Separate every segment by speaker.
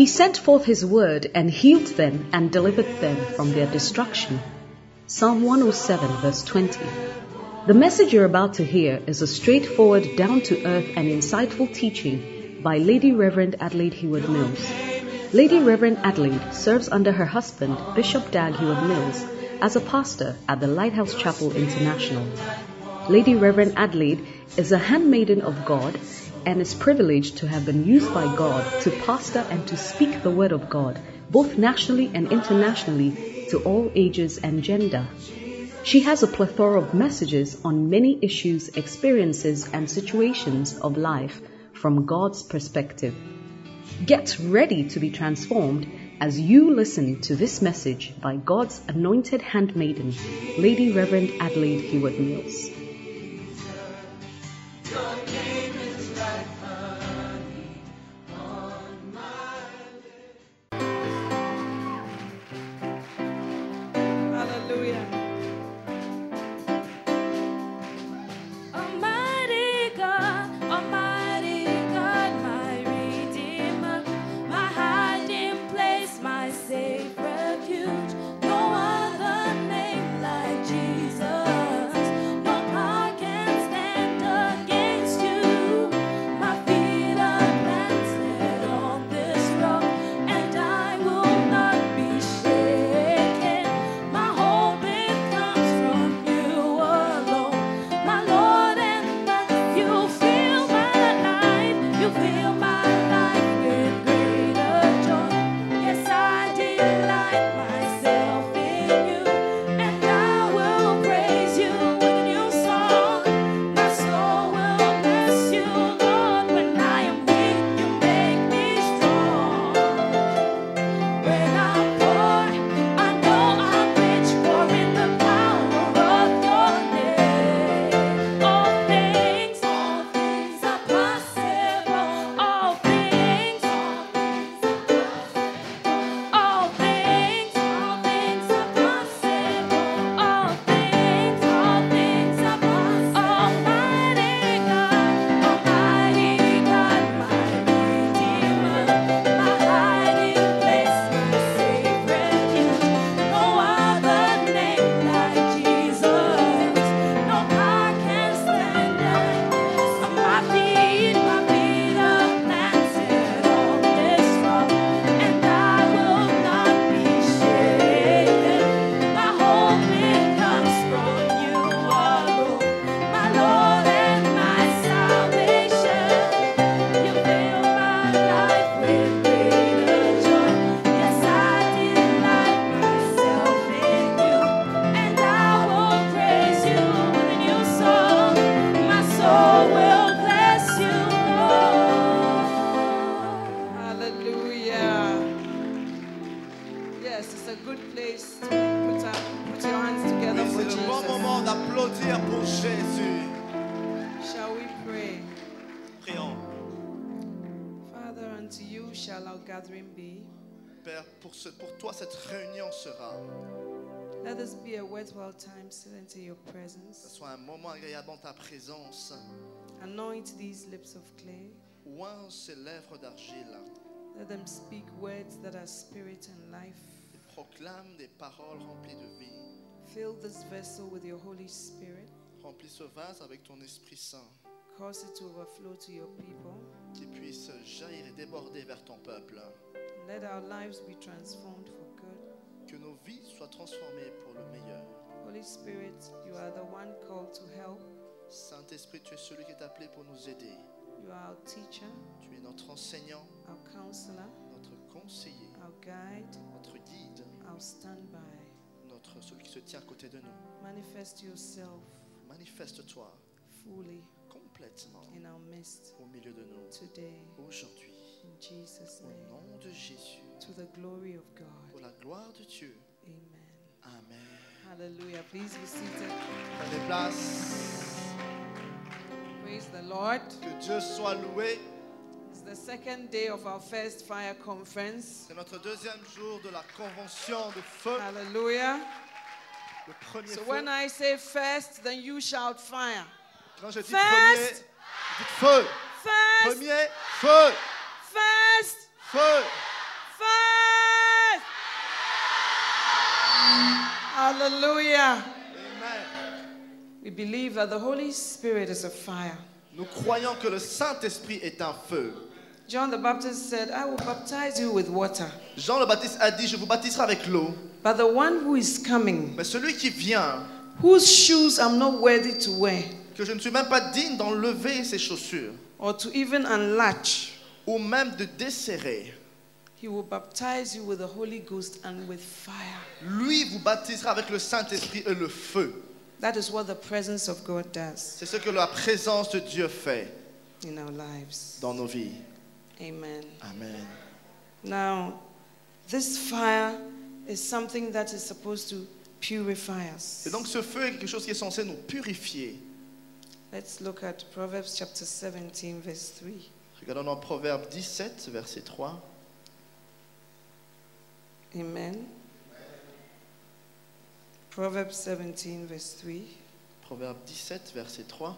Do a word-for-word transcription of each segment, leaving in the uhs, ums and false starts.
Speaker 1: He sent forth his word and healed them and delivered them from their destruction. Psalm one oh seven verse twenty. The message you're about to hear is a straightforward, down-to-earth and insightful teaching by Lady Reverend Adelaide Heward Mills. Lady Reverend Adelaide serves under her husband, Bishop Dag Heward Mills, as a pastor at the Lighthouse Chapel International. Lady Reverend Adelaide is a handmaiden of God and is privileged to have been used by God to pastor and to speak the word of God, both nationally and internationally, to all ages and gender. She has a plethora of messages on many issues, experiences, and situations of life from God's perspective. Get ready to be transformed as you listen to this message by God's anointed handmaiden, Lady Reverend Adelaide Heward Mills.
Speaker 2: Pour toi, cette réunion sera.
Speaker 3: Let this be a worthwhile time spent in your presence.
Speaker 2: Que ce soit un moment agréable dans ta présence.
Speaker 3: Anoint these lips of clay.
Speaker 2: Oins ces lèvres d'argile.
Speaker 3: Let them speak words that are spirit and life.
Speaker 2: Et proclame des paroles remplies de vie.
Speaker 3: Fill this vessel with your Holy Spirit.
Speaker 2: Remplis ce vase avec ton Esprit Saint.
Speaker 3: Cause it to overflow to your people.
Speaker 2: Qui puisse jaillir et déborder vers ton peuple.
Speaker 3: Let our lives be transformed for good.
Speaker 2: Que nos vies soient transformées pour le meilleur.
Speaker 3: Holy Spirit, you are the one called to help.
Speaker 2: Saint-Esprit, tu es celui qui est appelé pour nous aider.
Speaker 3: You are our teacher.
Speaker 2: Tu es notre enseignant.
Speaker 3: Our counselor.
Speaker 2: Notre conseiller.
Speaker 3: Our guide.
Speaker 2: Notre guide.
Speaker 3: Our standby.
Speaker 2: Notre celui qui se tient à côté de nous.
Speaker 3: Manifest yourself.
Speaker 2: Manifeste-toi.
Speaker 3: Fully.
Speaker 2: Complètement.
Speaker 3: In our midst.
Speaker 2: Au milieu de nous.
Speaker 3: Today.
Speaker 2: Aujourd'hui.
Speaker 3: In Jesus' name.
Speaker 2: Au nom de Jésus.
Speaker 3: To the glory of God.
Speaker 2: Pour la gloire de Dieu.
Speaker 3: Amen.
Speaker 2: Amen.
Speaker 3: Hallelujah. Please be seated.
Speaker 2: Prenez place.
Speaker 3: Praise the Lord.
Speaker 2: Que Dieu soit loué.
Speaker 3: It's the second day of our first fire conference.
Speaker 2: C'est notre deuxième jour de la convention de feu.
Speaker 3: Hallelujah.
Speaker 2: Le premier
Speaker 3: so
Speaker 2: feu.
Speaker 3: when I say first, then you shout fire.
Speaker 2: Quand je dis
Speaker 3: first,
Speaker 2: premier, dites feu.
Speaker 3: First,
Speaker 2: premier, feu.
Speaker 3: First,
Speaker 2: feu.
Speaker 3: Fire! Hallelujah.
Speaker 2: Amen.
Speaker 3: We believe that the Holy Spirit is a fire.
Speaker 2: Nous croyons que le Saint-Esprit est un feu.
Speaker 3: John the Baptist said, I will baptize you with water.
Speaker 2: Jean le Baptiste a dit, je vous baptiserai avec l'eau.
Speaker 3: But the one who is coming,
Speaker 2: Mais celui qui vient,
Speaker 3: whose shoes I'm not worthy to wear,
Speaker 2: que je ne suis même pas digne d'enlever ses chaussures,
Speaker 3: or to even unlatch,
Speaker 2: ou même de desserrer,
Speaker 3: he will baptize you with the Holy Ghost and with fire.
Speaker 2: lui vous baptisera avec le Saint-Esprit et le feu.
Speaker 3: That is what the presence of God does
Speaker 2: C'est ce que la présence de Dieu fait
Speaker 3: in our lives.
Speaker 2: dans nos vies.
Speaker 3: Amen.
Speaker 2: Amen.
Speaker 3: Now, this fire is something that is supposed to purify us.
Speaker 2: Et donc ce feu est quelque chose qui est censé nous purifier.
Speaker 3: Let's look at Proverbs chapter seventeen, verse three.
Speaker 2: Regardons dans Proverbe dix-sept, verset trois.
Speaker 3: Amen. Proverbs seventeen, verse three.
Speaker 2: Proverbe dix-sept, verset trois.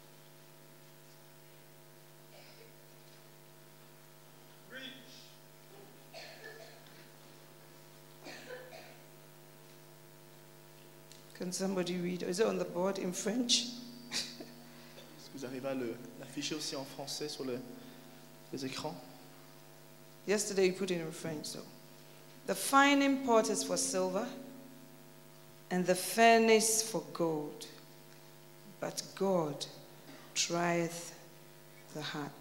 Speaker 3: Can somebody read? Is it on the board in French?
Speaker 2: Est-ce que vous arrivez à le- l'afficher aussi en français sur le- les écrans?
Speaker 3: Yesterday you put it in French, so. The fining pot is for silver, and the furnace for gold. But God trieth the heart.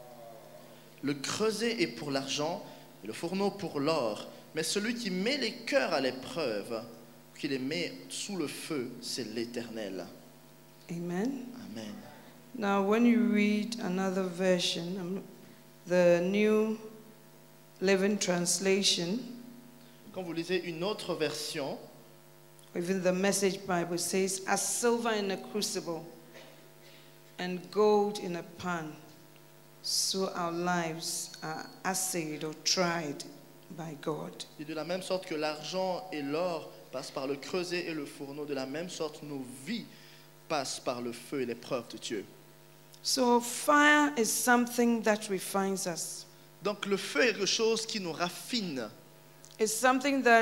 Speaker 2: Le creuset est pour l'argent et le fourneau pour l'or, mais celui qui met les cœurs à l'épreuve, qui les met sous le feu, c'est l'Éternel.
Speaker 3: Amen.
Speaker 2: Amen.
Speaker 3: Now, when you read another version, um, the New Living Translation,
Speaker 2: Quand vous lisez une autre version,
Speaker 3: even the Message Bible says, as silver in a crucible and gold in a pan, so our lives are assayed or tried by God.
Speaker 2: et de la même sorte que l'argent et l'or passent par le creuset et le fourneau, de la même sorte nos vies passent par le feu et l'épreuve de Dieu.
Speaker 3: So fire is something that refines us.
Speaker 2: Donc le feu est quelque chose qui nous raffine.
Speaker 3: It's something that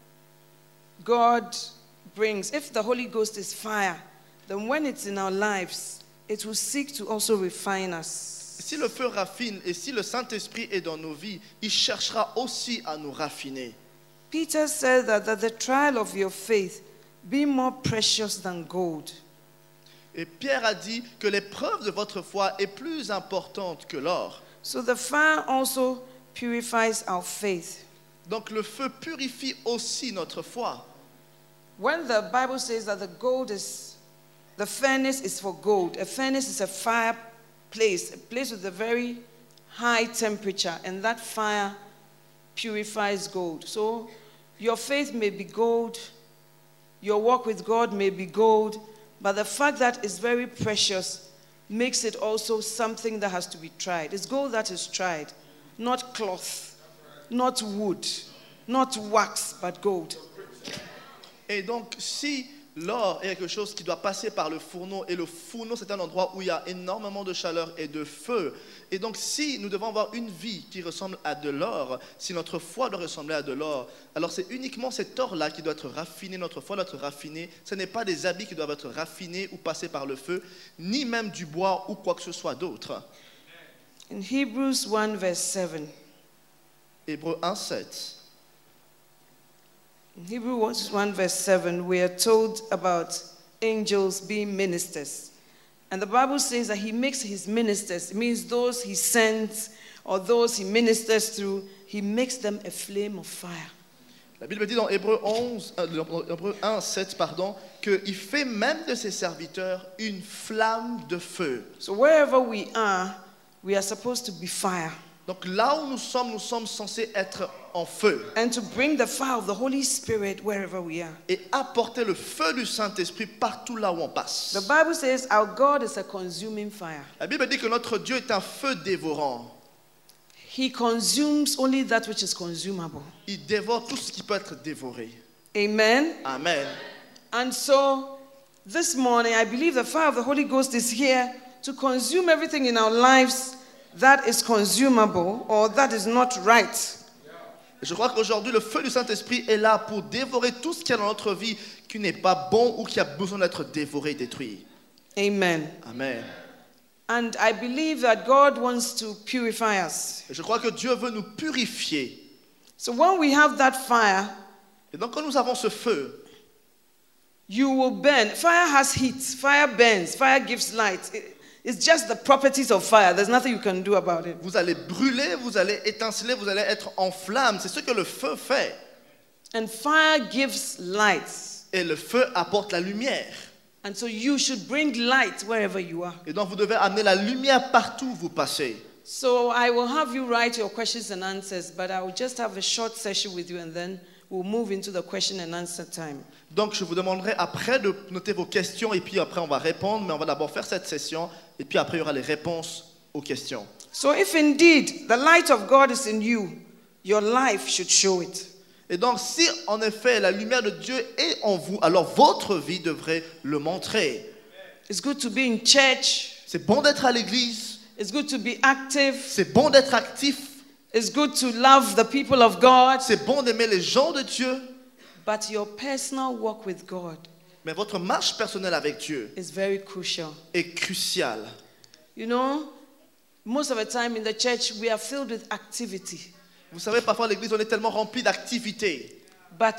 Speaker 3: God brings. If the Holy Ghost is fire, then when it's in our lives, it will seek to also refine us.
Speaker 2: Si le feu raffine et si le Saint-Esprit est dans nos vies, il cherchera aussi à nous raffiner.
Speaker 3: Peter said that, that the trial of your faith be more precious than gold.
Speaker 2: Et Pierre a dit que l'épreuve de votre foi est plus importante que l'or.
Speaker 3: So the fire also purifies our faith.
Speaker 2: Donc le feu purifie aussi notre foi.
Speaker 3: When the Bible says that the gold is, the furnace is for gold, a furnace is a fireplace, a place with a very high temperature, and that fire purifies gold. So your faith may be gold, your walk with God may be gold, but the fact that it's very precious makes it also something that has to be tried. It's gold that is tried, not cloth, not wood, not wax, but gold.
Speaker 2: Et donc si l'or est quelque chose qui doit passer par le fourneau, et le fourneau c'est un endroit où il y a énormément de chaleur et de feu, et donc si nous devons avoir une vie qui ressemble à de l'or, si notre foi doit ressembler à de l'or, alors c'est uniquement cet or-là qui doit être raffiné, notre foi doit être raffinée. Ce n'est pas des habits qui doivent être raffinés ou passer par le feu, ni même du bois ou quoi que ce soit d'autre.
Speaker 3: In Hebrews one verse seven,
Speaker 2: Hébreux un, sept.
Speaker 3: in Hebrews one verse seven, we are told about angels being ministers. And the Bible says that he makes his ministers, it means those he sends or those he ministers through, he makes them a flame of fire.
Speaker 2: La Bible dit dans Hébreux onze, euh, dans Hébreux un, sept, pardon, qu'il fait même de ses serviteurs une flamme de feu.
Speaker 3: So wherever we are, we are supposed to be fire.
Speaker 2: Donc là où nous sommes, nous sommes censés être en feu
Speaker 3: And to bring the fire of the Holy Spirit wherever we are.
Speaker 2: et apporter le feu du Saint-Esprit partout là où on passe.
Speaker 3: The Bible says our God is a consuming fire.
Speaker 2: La Bible dit que notre Dieu est un feu dévorant.
Speaker 3: He consumes only that which is consumable.
Speaker 2: Il dévore tout ce qui peut être dévoré.
Speaker 3: Amen.
Speaker 2: Amen.
Speaker 3: And so this morning, I believe the fire of the Holy Ghost is here to consume everything in our lives that is consumable or that is not right.
Speaker 2: Je crois qu'aujourd'hui, le feu du Saint-Esprit est là pour dévorer tout ce qu'il y a dans notre vie qui n'est pas bon ou qui a besoin d'être dévoré, détruit.
Speaker 3: Amen.
Speaker 2: Amen.
Speaker 3: And I believe that God wants to purify us.
Speaker 2: Et je crois que Dieu veut nous purifier.
Speaker 3: So when we have that fire,
Speaker 2: Et donc quand nous avons ce feu,
Speaker 3: you will burn. Fire has heat. Fire burns. Fire gives light. It- It's just the properties of fire. There's nothing you can do about it.
Speaker 2: vous allez brûler, vous allez étinceler, vous allez être en flamme. C'est ce que le feu fait.
Speaker 3: And fire gives light.
Speaker 2: Et le feu apporte la lumière.
Speaker 3: And so you should bring light wherever you are.
Speaker 2: Et donc vous devez amener la lumière partout où vous passez.
Speaker 3: So I will have you write your questions and answers, but I will just have a short session with you and then we'll move into the question and answer time.
Speaker 2: Donc je vous demanderai après de noter vos questions et puis après on va répondre, mais on va d'abord faire cette session et puis après il y aura les réponses aux questions.
Speaker 3: So if indeed the light of God is in you, your life should show it.
Speaker 2: Et donc si en effet la lumière de Dieu est en vous, alors votre vie devrait le montrer.
Speaker 3: It's good to be in church.
Speaker 2: C'est bon d'être à l'église,
Speaker 3: It's good to be active.
Speaker 2: c'est bon d'être actif,
Speaker 3: It's good to love the people of God.
Speaker 2: c'est bon d'aimer les gens de Dieu,
Speaker 3: But your personal walk with God
Speaker 2: mais votre marche personnelle avec Dieu
Speaker 3: is very crucial.
Speaker 2: est cruciale.
Speaker 3: You know, most of the time in the church we are filled with activity,
Speaker 2: Vous savez, parfois à l'église on est tellement rempli d'activités,
Speaker 3: but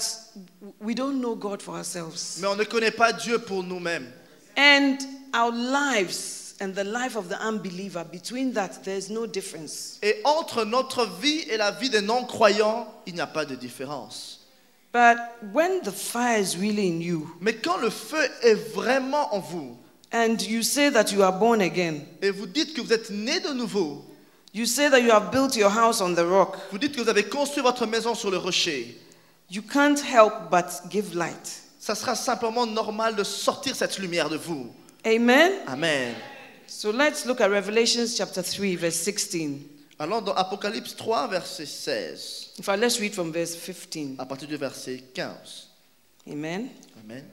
Speaker 3: we don't know God for ourselves.
Speaker 2: mais on ne connaît pas Dieu pour nous-mêmes.
Speaker 3: And our lives and the life of the unbeliever, between that, there's no difference.
Speaker 2: Et entre notre vie et la vie des non-croyants, il n'y a pas de différence.
Speaker 3: But when the fire is really in you,
Speaker 2: Mais quand le feu est vraiment en vous,
Speaker 3: and you say that you are born again,
Speaker 2: et vous dites que vous êtes né de nouveau,
Speaker 3: you say that you have built your house on the rock,
Speaker 2: vous dites que vous avez construit votre maison sur le rocher,
Speaker 3: you can't help but give light.
Speaker 2: ça sera simplement normal de sortir cette lumière de vous.
Speaker 3: Amen?
Speaker 2: Amen.
Speaker 3: So let's look at Revelation chapter three, verse sixteen.
Speaker 2: Allons dans Apocalypse trois, verset seize,
Speaker 3: In fact, let's read from verse fifteen.
Speaker 2: à partir du verset quinze.
Speaker 3: Amen.
Speaker 2: Amen.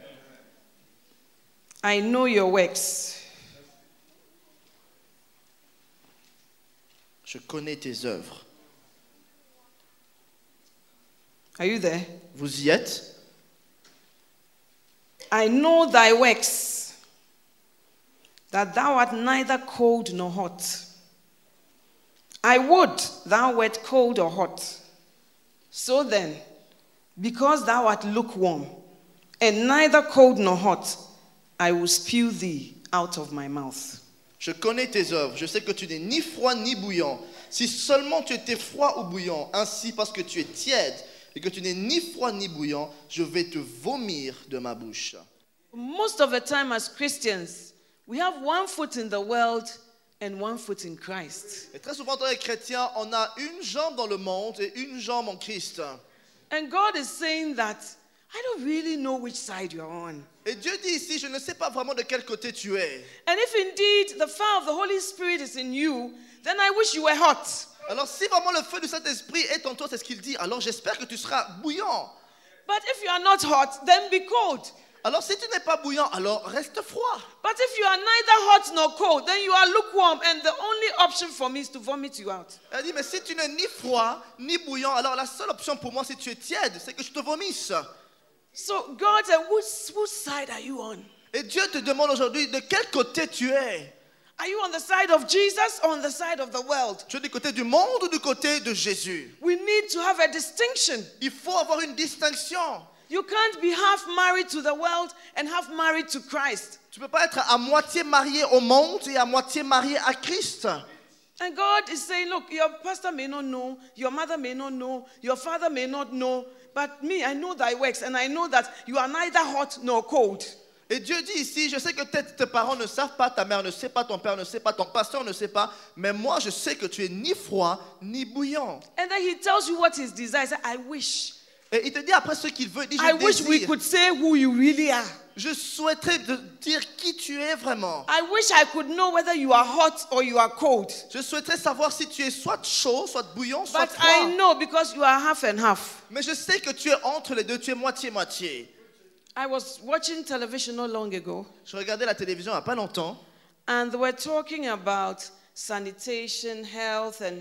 Speaker 3: I know your works.
Speaker 2: Je connais tes œuvres.
Speaker 3: Are you there?
Speaker 2: Vous y êtes?
Speaker 3: I know thy works, that thou art neither cold nor hot. I would thou wert cold or hot. So then, because thou art lukewarm, and neither cold nor hot, I will spew thee out of my mouth.
Speaker 2: Je connais tes œuvres, je sais que tu n'es ni froid ni bouillant. Si seulement tu étais froid ou bouillant, ainsi parce que tu es tiède et que tu n'es ni froid ni bouillant, je vais te vomir de ma bouche.
Speaker 3: Most of the time as Christians, we have one foot in the world and one foot in Christ.
Speaker 2: Et très souvent, dans les chrétiens, on a une jambe dans le monde et une jambe en Christ.
Speaker 3: And God is saying that, I don't really know which side you're on.
Speaker 2: Et Dieu dit ici, je ne sais pas vraiment de quel côté tu es.
Speaker 3: And if indeed the fire of the Holy Spirit is in you, then I wish you were hot.
Speaker 2: Alors si vraiment le feu du Saint-Esprit est en toi, c'est ce qu'il dit, alors j'espère que tu seras bouillant.
Speaker 3: But if you are not hot, then be cold.
Speaker 2: Alors si tu n'es pas bouillant, alors reste froid.
Speaker 3: But if you are neither hot nor cold, then you are lukewarm, and the only option for me is to vomit you out.
Speaker 2: Elle dit, mais si tu n'es ni froid, ni bouillant, alors la seule option pour moi, si tu es tiède, c'est que je te vomisse.
Speaker 3: So God said, whose, whose side are you on?
Speaker 2: Et Dieu te demande aujourd'hui, de quel côté tu es?
Speaker 3: Are you on the side of Jesus or on the side of the world?
Speaker 2: Tu es du côté du monde ou du côté de Jésus?
Speaker 3: We need to have a distinction.
Speaker 2: Il faut avoir une distinction.
Speaker 3: You can't be half married to the world and half married to Christ.
Speaker 2: Tu ne peux pas être à moitié marié au monde et à moitié marié à Christ.
Speaker 3: And God is saying, look, your pastor may not know, your mother may not know, your father may not know, but me, I know thy works, and I know that you are neither hot nor cold.
Speaker 2: Et Dieu dit ici, je sais que peut-être tes parents ne savent pas, ta mère ne sait pas, ton père ne sait pas, ton pasteur ne sait pas, mais moi je sais que tu es ni froid ni bouillant.
Speaker 3: And then he tells you what his desire is. I wish.
Speaker 2: Et il te dit après ce qu'il veut, il dit,
Speaker 3: I
Speaker 2: je
Speaker 3: wish we
Speaker 2: désire.
Speaker 3: could say who you really are.
Speaker 2: Je souhaiterais te dire qui tu es vraiment.
Speaker 3: I wish I could know whether you are hot or you are cold.
Speaker 2: Je souhaiterais savoir si tu es soit chaud, soit bouillant, soit
Speaker 3: But
Speaker 2: froid.
Speaker 3: I know because you are half and half.
Speaker 2: Mais je sais que tu es entre les deux, tu es moitié-moitié.
Speaker 3: I was watching television not long ago,
Speaker 2: Je regardais la télévision il n'y a pas longtemps,
Speaker 3: and they were talking about sanitation, health, and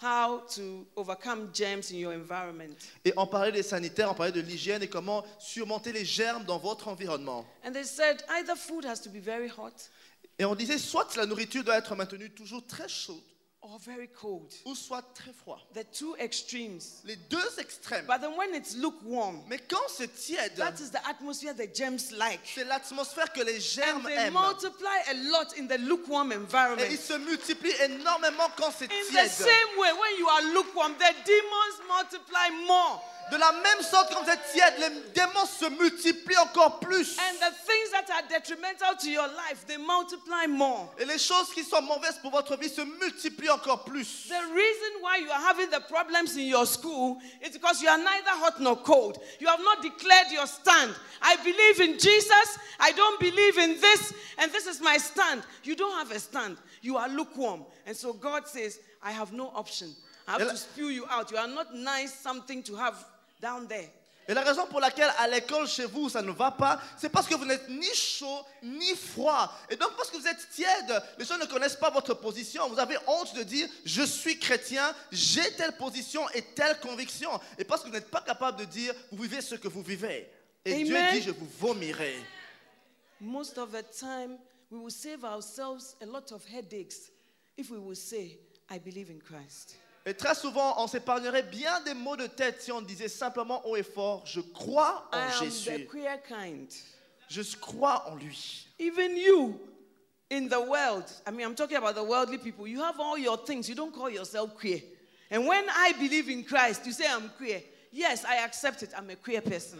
Speaker 3: how to overcome germs in your environment.
Speaker 2: Et on parlait des sanitaires, on parlait de l'hygiène et comment surmonter les germes dans votre environnement.
Speaker 3: And they said either food has to be very hot
Speaker 2: Et on disait soit la nourriture doit être maintenue toujours très chaude
Speaker 3: or very cold.
Speaker 2: ou soit très froid.
Speaker 3: The two extremes.
Speaker 2: Les deux extrêmes.
Speaker 3: But then when it's lukewarm,
Speaker 2: Mais quand c'est tiède,
Speaker 3: that is the atmosphere the germs like.
Speaker 2: c'est l'atmosphère que les
Speaker 3: And
Speaker 2: germes
Speaker 3: they
Speaker 2: aiment.
Speaker 3: multiply a lot in the lukewarm
Speaker 2: Et ils
Speaker 3: environment.
Speaker 2: se multiplient énormément quand c'est
Speaker 3: In the
Speaker 2: tiède.
Speaker 3: same way, when you are lukewarm, the demons multiply more.
Speaker 2: De la même sorte, quand vous êtes tiède, les démons se multiplient encore plus.
Speaker 3: And the things that are detrimental to your life, they multiply more.
Speaker 2: Et les choses qui sont mauvaises pour votre vie se multiplient encore plus.
Speaker 3: The reason why you are having the problems in your school is because you are neither hot nor cold. You have not declared your stand. I believe in Jesus. I don't believe in this. And this is my stand. You don't have a stand. You are lukewarm. And so God says, I have no option. I have to spew you out. You are not nice something to have down there.
Speaker 2: Et la raison pour laquelle à l'école chez vous ça ne va pas, c'est parce que vous n'êtes ni chaud ni froid. Et donc parce que vous êtes tiède, les gens ne connaissent pas votre position. Vous avez honte de dire je suis chrétien, j'ai telle position et telle conviction. Et parce que vous n'êtes pas capable de dire vous vivez ce que vous vivez. Et
Speaker 3: Amen.
Speaker 2: Dieu dit je vous vomirai.
Speaker 3: Most of the time, we will save ourselves a lot of headaches if we will say, I believe in Christ.
Speaker 2: Et très souvent, on s'épargnerait bien des maux de tête si on disait simplement haut et fort, je crois
Speaker 3: I
Speaker 2: en
Speaker 3: am the
Speaker 2: Jésus.
Speaker 3: queer kind.
Speaker 2: Je crois en lui.
Speaker 3: Even you in the world, I mean, I'm talking about the worldly people, you have all your things. You don't call yourself queer. And when I believe in Christ, you say I'm queer. Yes, I accept it. I'm a queer person.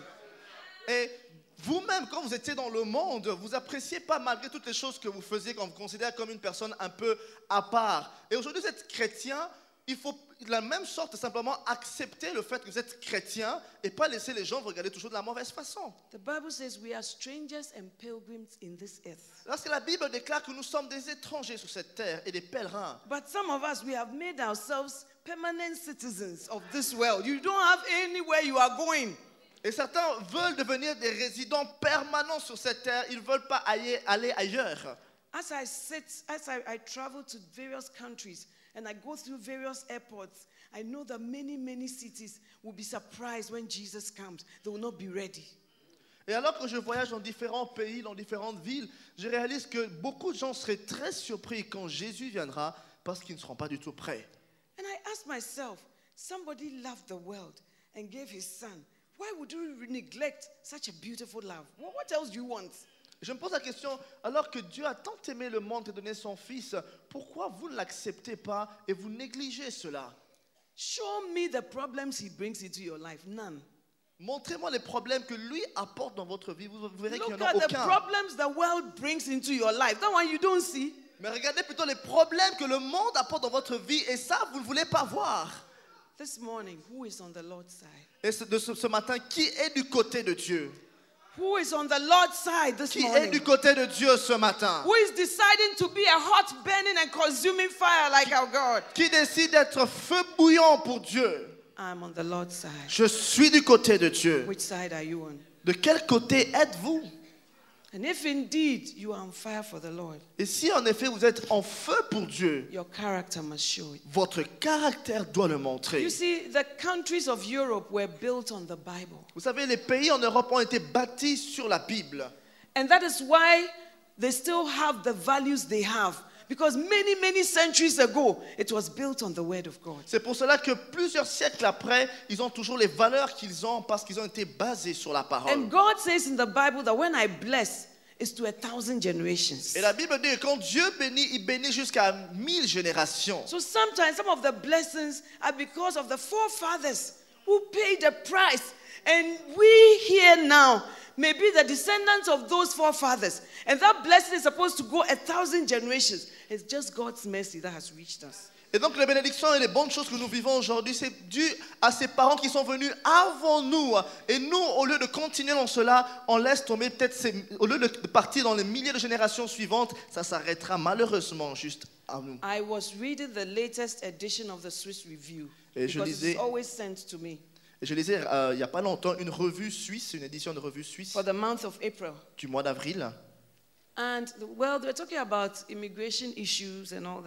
Speaker 2: Et vous-même, quand vous étiez dans le monde, vous appréciez pas malgré toutes les choses que vous faisiez, qu'on vous considère comme une personne un peu à part. Et aujourd'hui, vous êtes chrétien. Il faut de la même sorte simplement accepter le fait que vous êtes chrétien et pas laisser les gens vous regarder toujours de la mauvaise façon.
Speaker 3: The Bible says we are strangers and pilgrims in this earth.
Speaker 2: Parce que la Bible déclare que nous sommes des étrangers sur cette terre et des pèlerins.
Speaker 3: But some of us, we have made ourselves permanent citizens of this world. You don't have anywhere you are going.
Speaker 2: Et certains veulent devenir des résidents permanents sur cette terre. Ils ne veulent pas aller, aller ailleurs.
Speaker 3: As I sit, as I, I travel to various countries and I go through various airports, I know that many, many cities will be surprised when Jesus comes. They will not be ready.
Speaker 2: Et alors que je voyage dans différents pays, dans différentes villes, je réalise que beaucoup de gens seraient très surpris quand Jésus viendra parce qu'ils ne seront pas du tout prêts.
Speaker 3: And I ask myself, somebody loved the world and gave his son. Why would you neglect such a beautiful love? What, what else do you want?
Speaker 2: Je me pose la question, alors que Dieu a tant aimé le monde et donné son Fils, pourquoi vous ne l'acceptez pas et vous négligez cela?
Speaker 3: Show me the problems he brings into your life. None.
Speaker 2: Montrez-moi les problèmes que lui apporte dans votre vie, vous verrez qu'il n'y
Speaker 3: Look
Speaker 2: en a
Speaker 3: at the
Speaker 2: aucun.
Speaker 3: problems the world brings into your life. That one you don't see.
Speaker 2: Mais regardez plutôt les problèmes que le monde apporte dans votre vie et ça, vous ne voulez pas voir.
Speaker 3: This morning, who is on the Lord's side?
Speaker 2: Et ce, de ce, ce matin, qui est du côté de Dieu?
Speaker 3: Who is on the Lord's side this
Speaker 2: Qui est
Speaker 3: morning?
Speaker 2: du côté de Dieu ce matin?
Speaker 3: Who is deciding to be a hot, burning, and consuming fire like our God?
Speaker 2: Qui décide d'être feu bouillant pour Dieu?
Speaker 3: I'm on the Lord's side.
Speaker 2: Je suis du côté de Dieu.
Speaker 3: Which side are you on?
Speaker 2: De quel côté êtes-vous?
Speaker 3: And if indeed you are on fire for the Lord,
Speaker 2: Et si en effet vous êtes en feu pour Dieu,
Speaker 3: your character must show it.
Speaker 2: votre caractère doit le
Speaker 3: You
Speaker 2: montrer.
Speaker 3: see, the countries of Europe were built on the Bible.
Speaker 2: Vous savez, les pays en Europe ont été bâtis sur la Bible.
Speaker 3: And that is why they still have the values they have. Because many, many centuries ago, it was built on the Word of God.
Speaker 2: C'est pour cela que plusieurs siècles après, ils ont toujours les valeurs qu'ils ont parce qu'ils ont été basés sur la parole.
Speaker 3: And God says in the Bible that when I bless, it's to a thousand generations.
Speaker 2: Et la Bible dit que quand Dieu bénit, il bénit jusqu'à mille générations.
Speaker 3: So sometimes some of the blessings are because of the forefathers who paid the price. And we here now may be the descendants of those forefathers. And that blessing is supposed to go a thousand generations. It's just God's mercy that has reached us.
Speaker 2: Et donc les bénédictions et les bonnes choses que nous vivons aujourd'hui, c'est dû à ces parents qui sont venus avant nous. Et nous, au lieu de continuer dans cela, on laisse tomber peut-être, ces, au lieu de partir dans les milliers de générations suivantes, ça s'arrêtera malheureusement juste à nous.
Speaker 3: I was reading the latest edition of the Swiss Review.
Speaker 2: Et je
Speaker 3: because
Speaker 2: lisais-
Speaker 3: it's always sent to me
Speaker 2: Et je lisais euh, il n'y a pas longtemps une revue suisse, une édition de revue suisse
Speaker 3: for the month of April.
Speaker 2: du mois d'avril.
Speaker 3: And, the, well, they were talking about immigration issues and all that.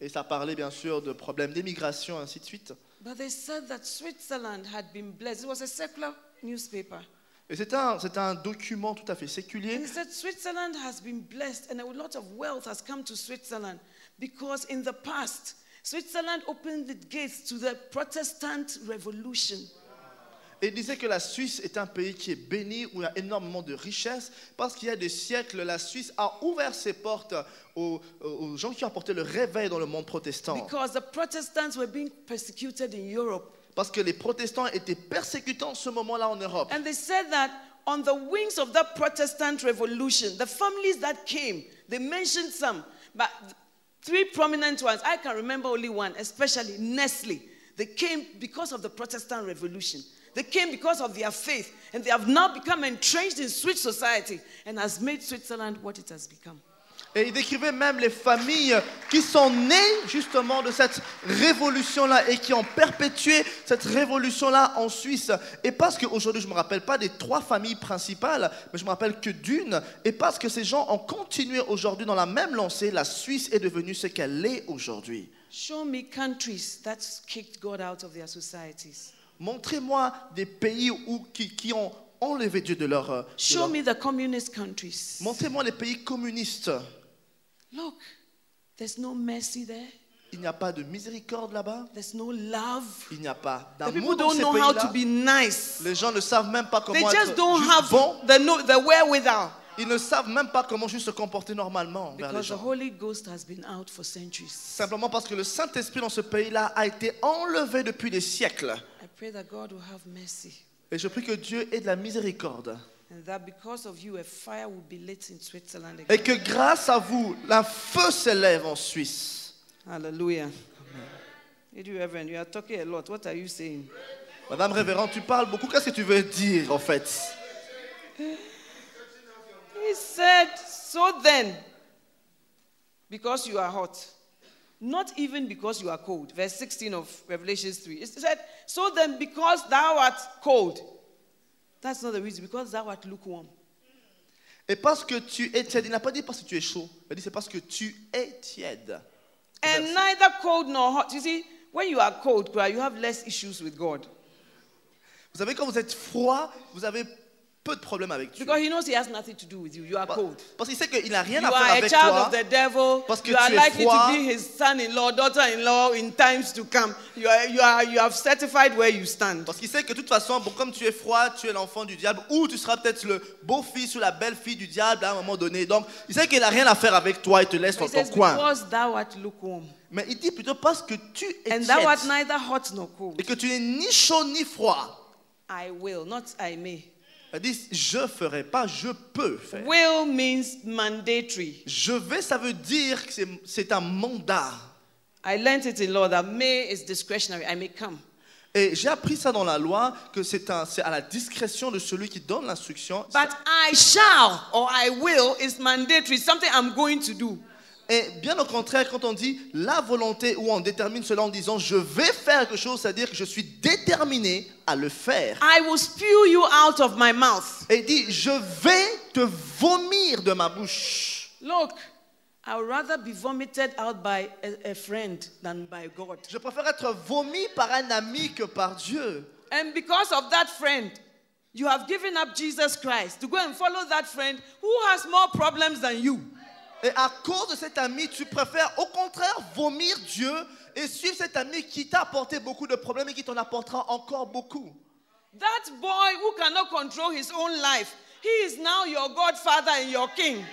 Speaker 2: Et ça parlait bien sûr de problèmes d'immigration, ainsi de suite.
Speaker 3: But they said that Switzerland had been blessed. It was a secular newspaper.
Speaker 2: Et c'est un, c'est un document tout à fait
Speaker 3: And
Speaker 2: séculier.
Speaker 3: he said Switzerland has been blessed and a lot of wealth has come to Switzerland because in the past, Switzerland opened the gates to the Protestant Revolution.
Speaker 2: Et il disait que la Suisse est un pays qui est béni, où il y a énormément de richesses, parce qu'il y a des siècles, la Suisse a ouvert ses portes aux, aux gens qui ont apporté le réveil dans le monde protestant.
Speaker 3: Because the Protestants were being persecuted in Europe.
Speaker 2: Parce que les protestants étaient persécutés en ce moment-là en Europe.
Speaker 3: And they said that on the wings of the Protestant Revolution, the families that came, they mentioned some, but three prominent ones, I can remember only one, especially Nestle. They came because of the Protestant Revolution. They came because of their faith, and they have now become entrenched in Swiss society and has made Switzerland what it has become.
Speaker 2: Et il décrivait même les familles qui sont nées justement de cette révolution-là et qui ont perpétué cette révolution-là en Suisse. Et parce qu'aujourd'hui, je ne me rappelle pas des trois familles principales, mais je me rappelle que d'une. Et parce que ces gens ont continué aujourd'hui dans la même lancée, la Suisse est devenue ce qu'elle est aujourd'hui.
Speaker 3: Show me countries that kicked God out of their societies.
Speaker 2: Montrez-moi des pays où, qui, qui ont enlevé Dieu de leur... de
Speaker 3: Show
Speaker 2: leur-
Speaker 3: me the communist countries.
Speaker 2: Montrez-moi les pays communistes.
Speaker 3: Look, there's no mercy there.
Speaker 2: Il n'y a pas de miséricorde là-bas.
Speaker 3: There's no love.
Speaker 2: Il n'y a pas
Speaker 3: The people
Speaker 2: d'amour dans
Speaker 3: don't
Speaker 2: ces
Speaker 3: know how to
Speaker 2: pays-là.
Speaker 3: be nice.
Speaker 2: Les gens ne savent même pas
Speaker 3: They
Speaker 2: comment
Speaker 3: just
Speaker 2: être
Speaker 3: don't
Speaker 2: juste
Speaker 3: have
Speaker 2: bons.
Speaker 3: the, no, the wherewithal.
Speaker 2: Ils ne savent même pas comment juste se comporter normalement vers les
Speaker 3: Because the
Speaker 2: gens.
Speaker 3: Holy Ghost has been out for centuries.
Speaker 2: Simplement parce que le Saint-Esprit dans ce pays-là a été enlevé depuis des siècles.
Speaker 3: I pray that God will have mercy.
Speaker 2: Et je prie que Dieu ait de la miséricorde.
Speaker 3: And that because of you, a fire will be lit in Switzerland again.
Speaker 2: Et que grâce à vous, un feu s'élève en Suisse.
Speaker 3: Hallelujah. Lady Reverend, you are talking a lot. What are you saying?
Speaker 2: Madame Révérende, tu parles beaucoup. Qu'est-ce que tu veux dire en fait?
Speaker 3: He said, so then, because you are hot, not even because you are cold. Verse sixteen of Revelation three. It said, so then, because thou art cold. That's not the reason, because thou art lukewarm.
Speaker 2: Et parce que tu es tiède. Il n'a pas dit parce que tu es chaud. Il a dit c'est parce que tu es tiède.
Speaker 3: And neither cold nor hot. You see, when you are cold, you have less issues with God.
Speaker 2: Vous savez, quand vous êtes froid, vous avez peu de problèmes avec Dieu.
Speaker 3: Because he knows he has nothing to do with you. You are cold.
Speaker 2: Parce qu'il sait qu'il n'a rien
Speaker 3: You
Speaker 2: à faire
Speaker 3: are a
Speaker 2: avec
Speaker 3: child
Speaker 2: toi.
Speaker 3: of the devil.
Speaker 2: Parce que
Speaker 3: You are
Speaker 2: tu es
Speaker 3: likely
Speaker 2: froid.
Speaker 3: to be his son-in-law, daughter-in-law in times to come. You are, you are, you have certified where you stand.
Speaker 2: Parce qu'il sait que de toute façon, bon, comme tu es froid, tu es l'enfant du diable, ou tu seras peut-être le beau-fils ou la belle-fille du diable à un moment donné. Donc, il sait qu'il n'a rien à faire avec toi, il te laisse
Speaker 3: He
Speaker 2: dans ton
Speaker 3: says,
Speaker 2: coin.
Speaker 3: because thou art lukewarm,
Speaker 2: Mais il dit plutôt parce que tu es
Speaker 3: and thou art
Speaker 2: tiède
Speaker 3: neither hot nor cold.
Speaker 2: et que tu n'es ni chaud ni froid.
Speaker 3: I will, not I may.
Speaker 2: Il dit, je ferai pas, je peux faire.
Speaker 3: Will means mandatory.
Speaker 2: Je vais, ça veut dire que c'est- c'est un mandat.
Speaker 3: I learned it in law that may is discretionary. I may come.
Speaker 2: Et j'ai appris ça dans la loi, que c'est un- c'est à la discrétion de celui qui donne l'instruction.
Speaker 3: But I shall or I will is mandatory, something I'm going to do.
Speaker 2: Et bien au contraire, quand on dit la volonté, ou on détermine cela en disant je vais faire quelque chose, c'est-à-dire que je suis déterminé à le faire.
Speaker 3: I will spew you out of my mouth.
Speaker 2: Et il dit je vais te vomir de ma bouche.
Speaker 3: Look, I would rather be vomited out by a, a friend than by God.
Speaker 2: Je préfère être vomi par un ami que par Dieu.
Speaker 3: And because of that friend, you have given up Jesus Christ to go and follow that friend who has more problems than you.
Speaker 2: Et à cause de cet ami, tu préfères au contraire vomir Dieu et suivre cet ami qui t'a apporté beaucoup de problèmes et qui t'en apportera encore beaucoup.
Speaker 3: That boy who cannot control his own life, he is now your godfather and your king.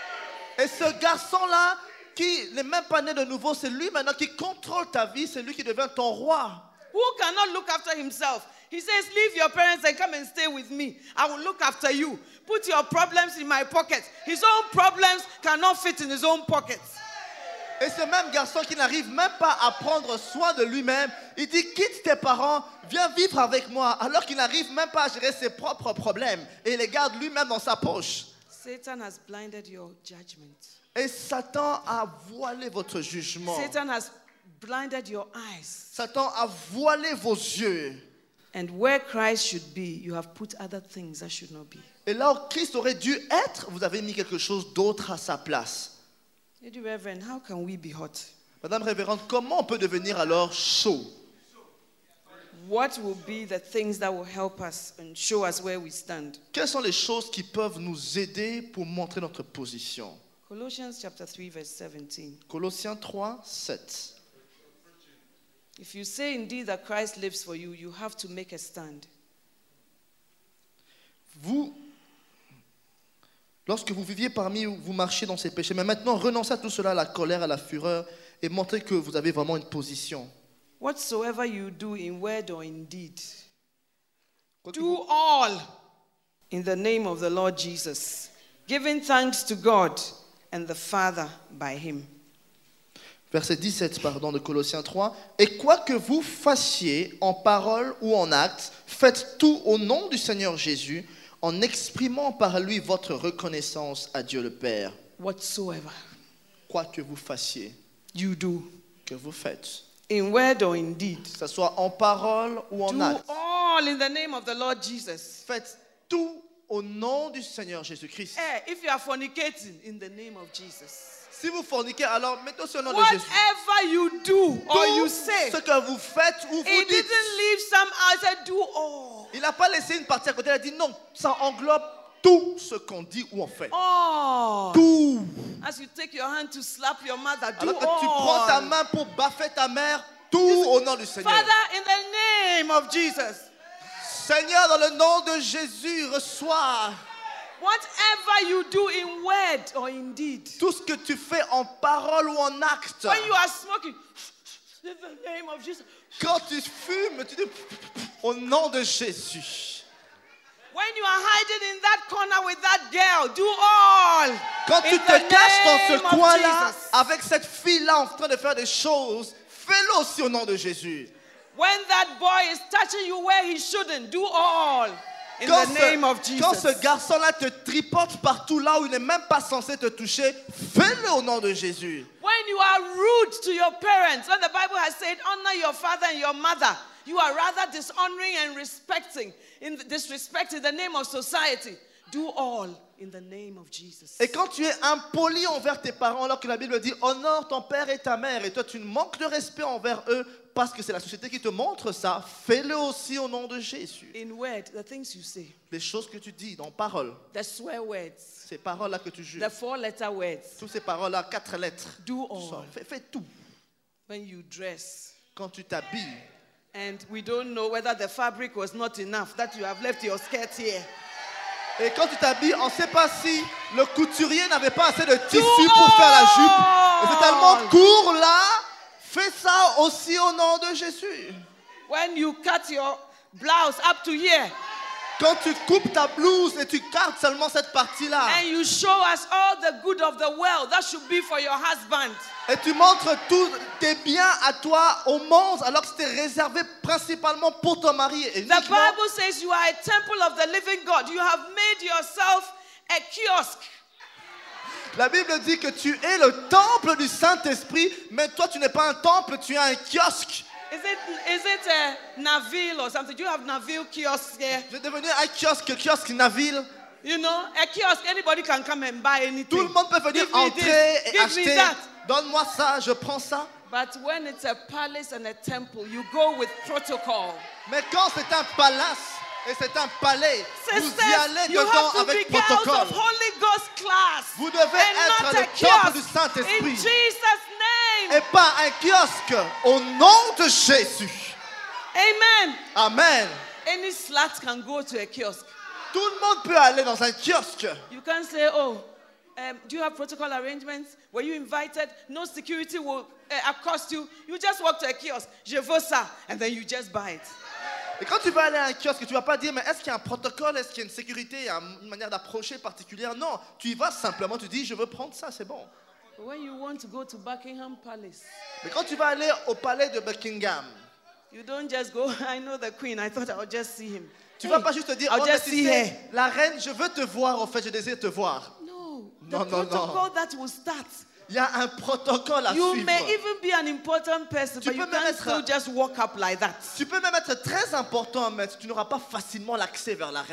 Speaker 2: Et ce garçon-là, qui n'est même pas né de nouveau, c'est lui maintenant qui contrôle ta vie, c'est lui qui devient ton roi.
Speaker 3: Who cannot look after himself. He says, leave your parents and come and stay with me. I will look after you. Put your problems in my pockets. His own problems cannot fit in his own pockets.
Speaker 2: Et ce même garçon qui n'arrive même pas à prendre soin de lui-même, il dit quitte tes parents, viens vivre avec moi, alors qu'il n'arrive même pas à gérer ses propres problèmes et il les garde lui-même dans sa poche.
Speaker 3: Satan has blinded your judgment.
Speaker 2: Et Satan a voilé votre jugement.
Speaker 3: Satan has blinded your eyes.
Speaker 2: Satan a voilé vos yeux.
Speaker 3: And where Christ should be, you have put other things that should not be.
Speaker 2: Et là où Christ aurait dû être, vous avez mis quelque chose d'autre à sa place.
Speaker 3: Lady Reverend, how can we be hot?
Speaker 2: Madame Révérende, comment on peut devenir alors chaud?
Speaker 3: What will be the things that will help us and show us where we stand?
Speaker 2: Quelles sont les choses qui peuvent nous aider pour montrer notre position?
Speaker 3: Colossians chapter three verse seventeen.
Speaker 2: Colossiens trois, sept.
Speaker 3: If you say indeed that Christ lives for you, you have to make a stand.
Speaker 2: Vous, lorsque vous viviez parmi vous, vous marchiez dans ces péchés, mais maintenant renoncez à tout cela, à la colère, à la fureur, et montrez que vous avez vraiment une position.
Speaker 3: Whatsoever you do in word or in deed,
Speaker 2: Quoi que
Speaker 3: do
Speaker 2: vous-
Speaker 3: all in the name of the Lord Jesus, giving thanks to God and the Father by him.
Speaker 2: Verset dix-sept, pardon, de Colossiens trois. Et quoi que vous fassiez en parole ou en acte, faites tout au nom du Seigneur Jésus, en exprimant par lui votre reconnaissance à Dieu le Père.
Speaker 3: Whatsoever
Speaker 2: Quoi que vous fassiez,
Speaker 3: you do
Speaker 2: que vous faites,
Speaker 3: in word or in deed,
Speaker 2: que ce soit en parole ou en
Speaker 3: do
Speaker 2: acte,
Speaker 3: all in the name of the Lord Jesus.
Speaker 2: faites tout au nom du Seigneur Jésus-Christ.
Speaker 3: Eh, if you are fornicating, in the name of Jesus.
Speaker 2: Si vous forniquez, alors mettez aussi au nom de Jésus.
Speaker 3: Whatever you do or you
Speaker 2: Tout
Speaker 3: say,
Speaker 2: ce que vous faites ou vous
Speaker 3: he
Speaker 2: dites.
Speaker 3: didn't leave some out. He said, do all.
Speaker 2: Il n'a pas laissé une partie à côté, il a dit non, ça englobe tout ce qu'on dit ou on fait.
Speaker 3: All.
Speaker 2: Tout.
Speaker 3: As you take your hand to slap your mother, do
Speaker 2: Alors que tu prends ta
Speaker 3: all.
Speaker 2: main pour baffer ta mère, tout au nom du Seigneur.
Speaker 3: Father, in the name of Jesus,
Speaker 2: Seigneur, dans le nom de Jésus, reçois
Speaker 3: whatever you do in word or in deed,
Speaker 2: tout ce que tu fais en parole ou en acte.
Speaker 3: when you are smoking, in the name of Jesus.
Speaker 2: Quand tu fumes, tu dis au nom de Jésus.
Speaker 3: When you are hiding in that corner with that girl, do all.
Speaker 2: Quand tu
Speaker 3: in
Speaker 2: te
Speaker 3: the
Speaker 2: caches dans
Speaker 3: name
Speaker 2: ce
Speaker 3: of
Speaker 2: coin-là,
Speaker 3: Jesus.
Speaker 2: avec cette fille-là en train de faire des choses, fais-le aussi au nom de Jésus.
Speaker 3: When that boy is touching you where he shouldn't, do all. In
Speaker 2: Quand
Speaker 3: the
Speaker 2: ce,
Speaker 3: name of Jesus.
Speaker 2: quand ce garçon-là te tripote partout là où il n'est même pas censé te toucher, fais-le au nom de Jésus.
Speaker 3: When you are rude to your parents, when the Bible has said, honor your father and your mother, you are rather dishonoring and respecting, in disrespecting the name of society. Do all in the name of Jesus.
Speaker 2: Et quand tu es impoli envers tes parents, alors que la Bible dit honore ton père et ta mère, et toi tu manques de respect envers eux parce que c'est la société qui te montre ça, fais-le aussi au nom de Jésus.
Speaker 3: In word, the things you say,
Speaker 2: Les choses que tu dis dans parole,
Speaker 3: the swear words,
Speaker 2: ces paroles-là que tu juges,
Speaker 3: the four-letter words,
Speaker 2: toutes ces paroles-là, quatre lettres,
Speaker 3: do all.
Speaker 2: fais, fais tout.
Speaker 3: When you dress,
Speaker 2: Quand tu t'habilles,
Speaker 3: and we don't know whether the fabric was not enough, that you have left your skirt here.
Speaker 2: et quand tu t'habilles, on ne sait pas si le couturier n'avait pas assez de tissu pour faire la jupe. Et c'est tellement court là, fais ça aussi au nom de Jésus.
Speaker 3: When you cut your blouse up to here,
Speaker 2: Quand tu coupes ta blouse et tu gardes seulement cette partie-là,
Speaker 3: and you show us all the good of the world, that should be for your husband.
Speaker 2: et tu montres tous tes biens à toi au monde, alors que c'était réservé principalement pour ton mari. Et
Speaker 3: The
Speaker 2: uniquement-
Speaker 3: Bible says you are a temple of the living God. You have made yourself a kiosk.
Speaker 2: La Bible dit que tu es le temple du Saint-Esprit, mais toi tu n'es pas un temple, tu es un kiosque.
Speaker 3: Is it is it a Naville or something? Do you have Naville kiosks here?
Speaker 2: Je vais devenir un kiosque, kiosque Naville.
Speaker 3: You know, a kiosk, anybody can come and buy anything.
Speaker 2: Tout le monde peut venir
Speaker 3: Give me
Speaker 2: entrer
Speaker 3: this,
Speaker 2: et
Speaker 3: give me
Speaker 2: acheter.
Speaker 3: that.
Speaker 2: Donne-moi ça, je prends ça.
Speaker 3: But when it's a palace and a temple, you go with protocol.
Speaker 2: Mais quand c'est un palace et c'est un palais, vous y
Speaker 3: Sisters,
Speaker 2: allez
Speaker 3: you
Speaker 2: dedans
Speaker 3: have to
Speaker 2: avec
Speaker 3: be girls of
Speaker 2: protocole.
Speaker 3: Holy Ghost class.
Speaker 2: Vous devez
Speaker 3: and
Speaker 2: être
Speaker 3: not
Speaker 2: le
Speaker 3: a
Speaker 2: temple
Speaker 3: kiosk.
Speaker 2: du
Speaker 3: In
Speaker 2: Saint-Esprit
Speaker 3: Jesus' name.
Speaker 2: et pas un kiosque au nom de Jésus.
Speaker 3: Amen.
Speaker 2: Amen.
Speaker 3: Any slut can go to a kiosk.
Speaker 2: Tout le monde peut aller dans un kiosque.
Speaker 3: You can't say, oh, um, do you have protocol arrangements? Were you invited? No security will uh, accost you. You just walk to a kiosk. Je veux ça. And then you just buy it.
Speaker 2: Et quand tu vas aller à un kiosque, tu vas pas dire mais est-ce qu'il y a un protocole, est-ce qu'il y a une sécurité, il y a une manière d'approcher particulière. Non, tu y vas simplement, tu dis je veux prendre ça, c'est bon.
Speaker 3: But when you want to go to Buckingham Palace,
Speaker 2: Mais quand tu vas aller au palais de Buckingham,
Speaker 3: you don't just go, I know the queen. I thought I would just see him.
Speaker 2: tu
Speaker 3: Hey,
Speaker 2: vas pas juste te dire
Speaker 3: I'll
Speaker 2: oh, mais
Speaker 3: just
Speaker 2: tu
Speaker 3: see
Speaker 2: sais,
Speaker 3: her.
Speaker 2: la reine, je veux te voir, en fait, je désire te voir.
Speaker 3: No, the
Speaker 2: No, no, no.
Speaker 3: protocol that will start.
Speaker 2: Il y a un protocole à
Speaker 3: You
Speaker 2: suivre.
Speaker 3: may even be an important person,
Speaker 2: Tu
Speaker 3: but you
Speaker 2: peux même
Speaker 3: can't
Speaker 2: être-
Speaker 3: still just walk up like that.
Speaker 2: Tu peux même être très important, mais tu n'auras pas facilement l'accès vers la reine.
Speaker 3: The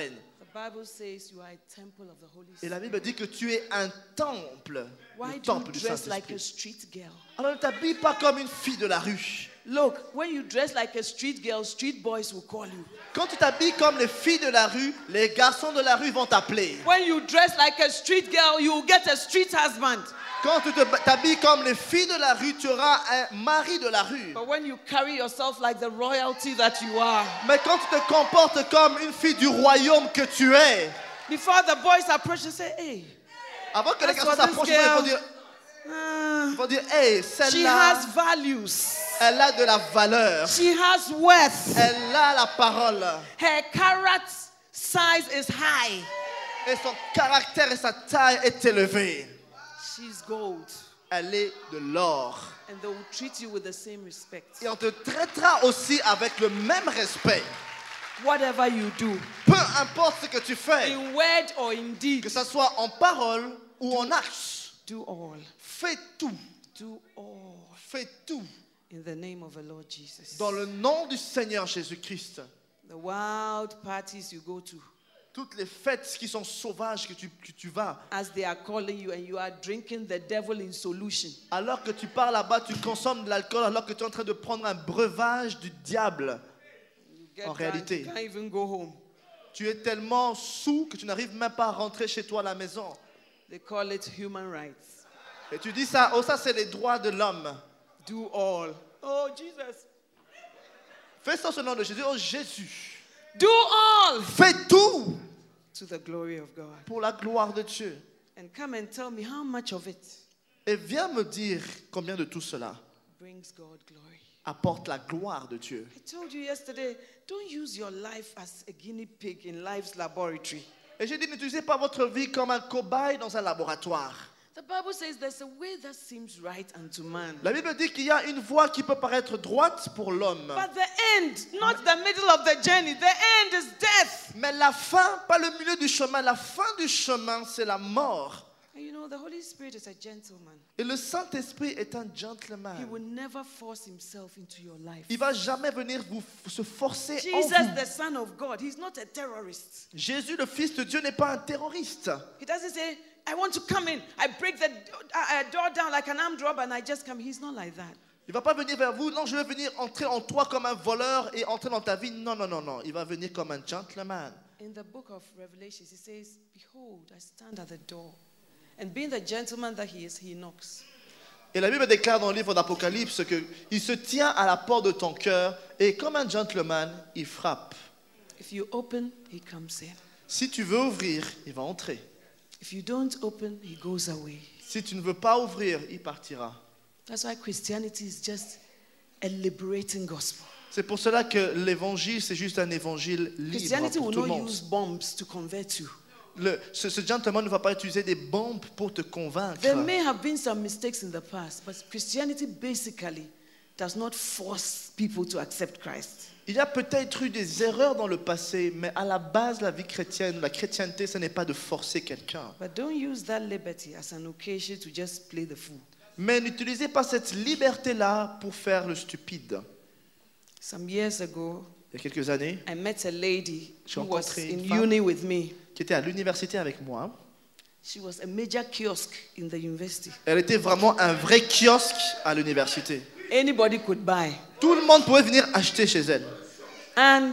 Speaker 3: Bible says you are a temple of the Holy
Speaker 2: Et la
Speaker 3: Spirit.
Speaker 2: Bible dit que tu es un temple,
Speaker 3: Why
Speaker 2: le
Speaker 3: do you
Speaker 2: temple du
Speaker 3: dress like a
Speaker 2: Saint-Esprit.
Speaker 3: street girl?
Speaker 2: Alors ne t'habille pas comme une fille de la rue.
Speaker 3: Look, when you dress like a street girl, street boys will call you.
Speaker 2: Quand tu t'habilles comme les filles de la rue, les garçons de la rue vont t'appeler.
Speaker 3: When you dress like a street girl, you will get a street husband.
Speaker 2: Quand tu te- t'habilles comme les filles de la rue, tu auras un mari de la rue.
Speaker 3: But when you carry yourself like the royalty that you are,
Speaker 2: Mais quand tu te comportes comme une fille du royaume que tu es,
Speaker 3: before the boys approach, they say, hey,
Speaker 2: avant que les
Speaker 3: That's
Speaker 2: garçons
Speaker 3: what this
Speaker 2: s'approchent, ils vont
Speaker 3: girl-
Speaker 2: dire,
Speaker 3: uh,
Speaker 2: ils vont dire, hey,
Speaker 3: she
Speaker 2: celle-là,
Speaker 3: has values.
Speaker 2: elle a de la valeur.
Speaker 3: She has worth.
Speaker 2: Elle a la parole.
Speaker 3: Her carrot size is high.
Speaker 2: Et son caractère et sa taille est élevée.
Speaker 3: She's gold.
Speaker 2: Elle est de l'or.
Speaker 3: And they will treat you with the same respect.
Speaker 2: Et on te traitera aussi avec le même respect.
Speaker 3: Whatever you do,
Speaker 2: Peu importe ce que tu fais,
Speaker 3: in word or in deed,
Speaker 2: que ce soit en parole ou en acte,
Speaker 3: do all.
Speaker 2: fais tout.
Speaker 3: Do all.
Speaker 2: Fais tout.
Speaker 3: In the name of the Lord Jesus.
Speaker 2: Dans le nom du Seigneur Jésus-Christ.
Speaker 3: The wild parties you go to,
Speaker 2: Toutes les fêtes qui sont sauvages que tu, que tu vas,
Speaker 3: as they are calling you, and you are drinking the devil in solution.
Speaker 2: alors que tu pars là-bas, tu consommes de l'alcool, alors que tu es en train de prendre un breuvage du diable.
Speaker 3: You get
Speaker 2: En
Speaker 3: drunk,
Speaker 2: réalité.
Speaker 3: you can't even go home.
Speaker 2: Tu es tellement sous que tu n'arrives même pas à rentrer chez toi à la maison.
Speaker 3: They call it human rights.
Speaker 2: Et tu dis ça, oh ça c'est les droits de l'homme.
Speaker 3: Do all. Oh, Jesus.
Speaker 2: Fais ça au nom de Jésus. Oh Jésus.
Speaker 3: Do all
Speaker 2: Fais tout
Speaker 3: to the glory of God.
Speaker 2: pour la gloire de Dieu.
Speaker 3: And come and tell me how much of it
Speaker 2: Et viens me dire combien de tout cela
Speaker 3: brings God glory.
Speaker 2: apporte la gloire de Dieu.
Speaker 3: I told you yesterday, don't use your life as a guinea pig in life's laboratory.
Speaker 2: Et j'ai dit, n'utilisez pas votre vie comme un cobaye dans un laboratoire.
Speaker 3: The Bible says there's a way that seems right unto man.
Speaker 2: La Bible dit qu'il y a une voie qui peut paraître droite pour l'homme.
Speaker 3: But the end, not the middle of the journey, the end is death.
Speaker 2: Mais la fin, pas le milieu du chemin, la fin du chemin, c'est la mort.
Speaker 3: And you know, the Holy Spirit is a gentleman.
Speaker 2: Et le Saint-Esprit est un
Speaker 3: He
Speaker 2: gentleman.
Speaker 3: will never force himself into your life.
Speaker 2: Il va jamais venir vous se forcer en
Speaker 3: Jesus,
Speaker 2: vous.
Speaker 3: the Son of God, he's not a terrorist.
Speaker 2: Jésus, le Fils de Dieu, n'est pas un terroriste.
Speaker 3: He doesn't say, I want to come in. I break the uh, door down like an armed robber and I just come. He's not like that.
Speaker 2: Il va pas venir vers vous. Non, je vais venir entrer en toi comme un voleur et entrer dans ta vie. Non, non, non, non. Il va venir comme un gentleman.
Speaker 3: In the book of Revelation, he says, behold, I stand at the door. And being the gentleman that he is, he knocks.
Speaker 2: Et la Bible déclare dans le livre d'Apocalypse qu'il se tient à la porte de ton cœur et comme un gentleman, il frappe.
Speaker 3: If you open, he comes in.
Speaker 2: Si tu veux ouvrir, il va entrer.
Speaker 3: If you don't open, he goes away.
Speaker 2: Si tu ne veux pas ouvrir, il partira.
Speaker 3: That's why Christianity is just a liberating gospel.
Speaker 2: C'est pour cela que l'évangile, c'est juste un évangile libre
Speaker 3: Christianity
Speaker 2: pour
Speaker 3: will
Speaker 2: tout le
Speaker 3: not
Speaker 2: monde.
Speaker 3: use bombs to convert you.
Speaker 2: Le, ce, ce gentleman ne va pas utiliser des bombes pour te convaincre.
Speaker 3: There may have been some mistakes in the past, but Christianity basically does not force people to accept Christ.
Speaker 2: Il y a peut-être eu des erreurs dans le passé, mais à la base, la vie chrétienne, la chrétienté, ce n'est pas de forcer quelqu'un.
Speaker 3: But don't use that liberty as an occasion to just play the fool.
Speaker 2: Mais n'utilisez pas cette liberté-là pour faire le stupide.
Speaker 3: Some years ago,
Speaker 2: Il y a quelques années,
Speaker 3: I met a lady
Speaker 2: J'ai
Speaker 3: who was
Speaker 2: rencontré
Speaker 3: in
Speaker 2: une femme.
Speaker 3: uni with me.
Speaker 2: qui était à l'université avec moi,
Speaker 3: She was a major kiosk in the university.
Speaker 2: elle était vraiment un vrai kiosque à l'université.
Speaker 3: Anybody could buy.
Speaker 2: Tout le monde pouvait venir acheter chez elle.
Speaker 3: And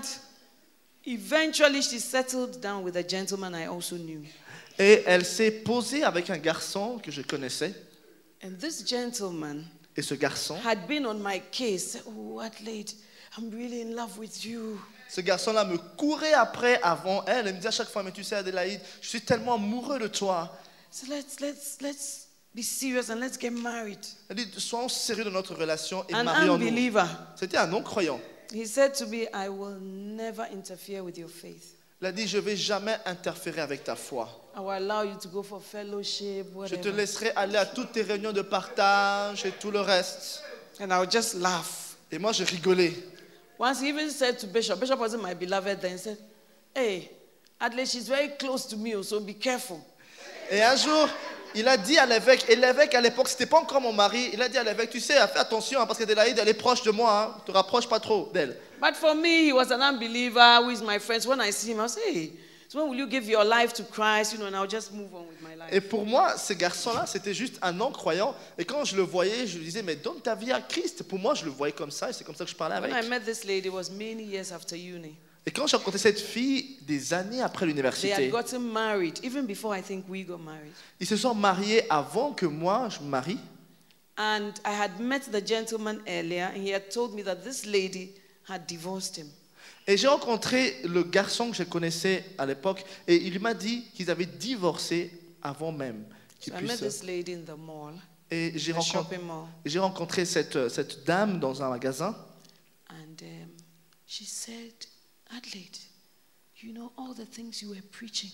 Speaker 3: eventually she settled down with a gentleman I also knew.
Speaker 2: Et elle s'est posée avec un garçon que je connaissais.
Speaker 3: And this gentleman
Speaker 2: Et ce garçon,
Speaker 3: had been on my case. Oh, Adelaide, I'm really in love with you.
Speaker 2: ce garçon-là me courait après avant elle. Elle me disait à chaque fois, mais tu sais Adélaïde, je suis tellement amoureux de toi.
Speaker 3: So let's let's let's be serious and let's get married.
Speaker 2: Elle dit, soyons sérieux de notre relation et
Speaker 3: An
Speaker 2: marions-nous.
Speaker 3: unbeliever.
Speaker 2: C'était un non-croyant.
Speaker 3: He said to me, I will never interfere with your faith.
Speaker 2: Elle a dit, je ne vais jamais interférer avec ta foi.
Speaker 3: I will allow you to go for fellowship,
Speaker 2: Je te
Speaker 3: whatever.
Speaker 2: laisserai aller à toutes tes réunions de partage et tout le reste.
Speaker 3: And I would just laugh.
Speaker 2: Et moi, je rigolais.
Speaker 3: Once he even said to Bishop, Bishop wasn't my beloved then, he said, hey, Adelaide, she's very close to me, so be careful.
Speaker 2: Et un jour, il a dit à l'évêque, et l'évêque à l'époque, c'était pas encore mon mari, il a dit à l'évêque, tu sais, fais attention, hein, parce qu'Adélaïde, elle est proche de moi, ne te rapproche pas trop d'elle.
Speaker 3: But for me, he was an unbeliever who is my friend. So when I see him, I say, hey, So when will you give your life to Christ, you know, and I'll just move on with my life.
Speaker 2: Et pour moi, ce garçon-là, c'était juste un non-croyant. Et quand je le voyais, je lui disais, mais donne ta vie à Christ. Pour moi, je le voyais comme ça et c'est comme ça que je parlais
Speaker 3: When
Speaker 2: avec.
Speaker 3: I met this lady, it was many years after uni.
Speaker 2: Et quand j'ai rencontré cette fille, des années après
Speaker 3: They had
Speaker 2: l'université,
Speaker 3: gotten married, even before I think we got married.
Speaker 2: ils se sont mariés avant que moi, je me marie.
Speaker 3: And I had met the gentleman earlier, and he had told me that this lady had divorced him.
Speaker 2: Et j'ai rencontré le garçon que je connaissais à l'époque et il m'a dit qu'ils avaient divorcé avant même qu'il
Speaker 3: So I met
Speaker 2: puisse.
Speaker 3: this lady in the mall,
Speaker 2: Et j'ai
Speaker 3: the
Speaker 2: rencontré,
Speaker 3: shopping mall,
Speaker 2: j'ai rencontré cette, cette dame dans un magasin
Speaker 3: and um, she said, Adelaide, you know all the things you were preaching,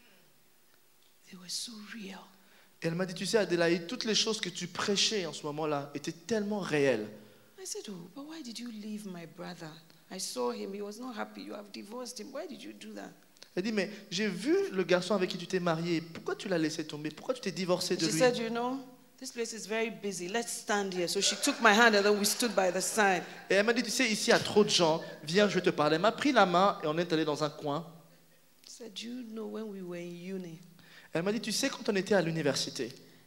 Speaker 3: they were so real.
Speaker 2: et elle m'a dit, tu sais Adélaïde, toutes les choses que tu prêchais en ce moment-là étaient tellement réelles.
Speaker 3: I said, oh, but why did you leave my brother? I saw him, he was not happy, you have divorced him. Why did you do that?
Speaker 2: Elle dit, mais j'ai vu le garçon avec qui tu t'es marié, pourquoi tu l'as laissé tomber? Pourquoi tu t'es divorcé de
Speaker 3: She
Speaker 2: lui?
Speaker 3: said, you know, this place is very busy. Let's stand here. So she took my hand and then we stood by the side.
Speaker 2: Et elle m'a dit, tu sais, ici il y a trop de gens, viens, je vais te parler. Elle m'a pris la main et on est allé dans un coin.
Speaker 3: She said, you know, when we were in uni,
Speaker 2: Elle m'a dit, tu sais, quand on était à l'université,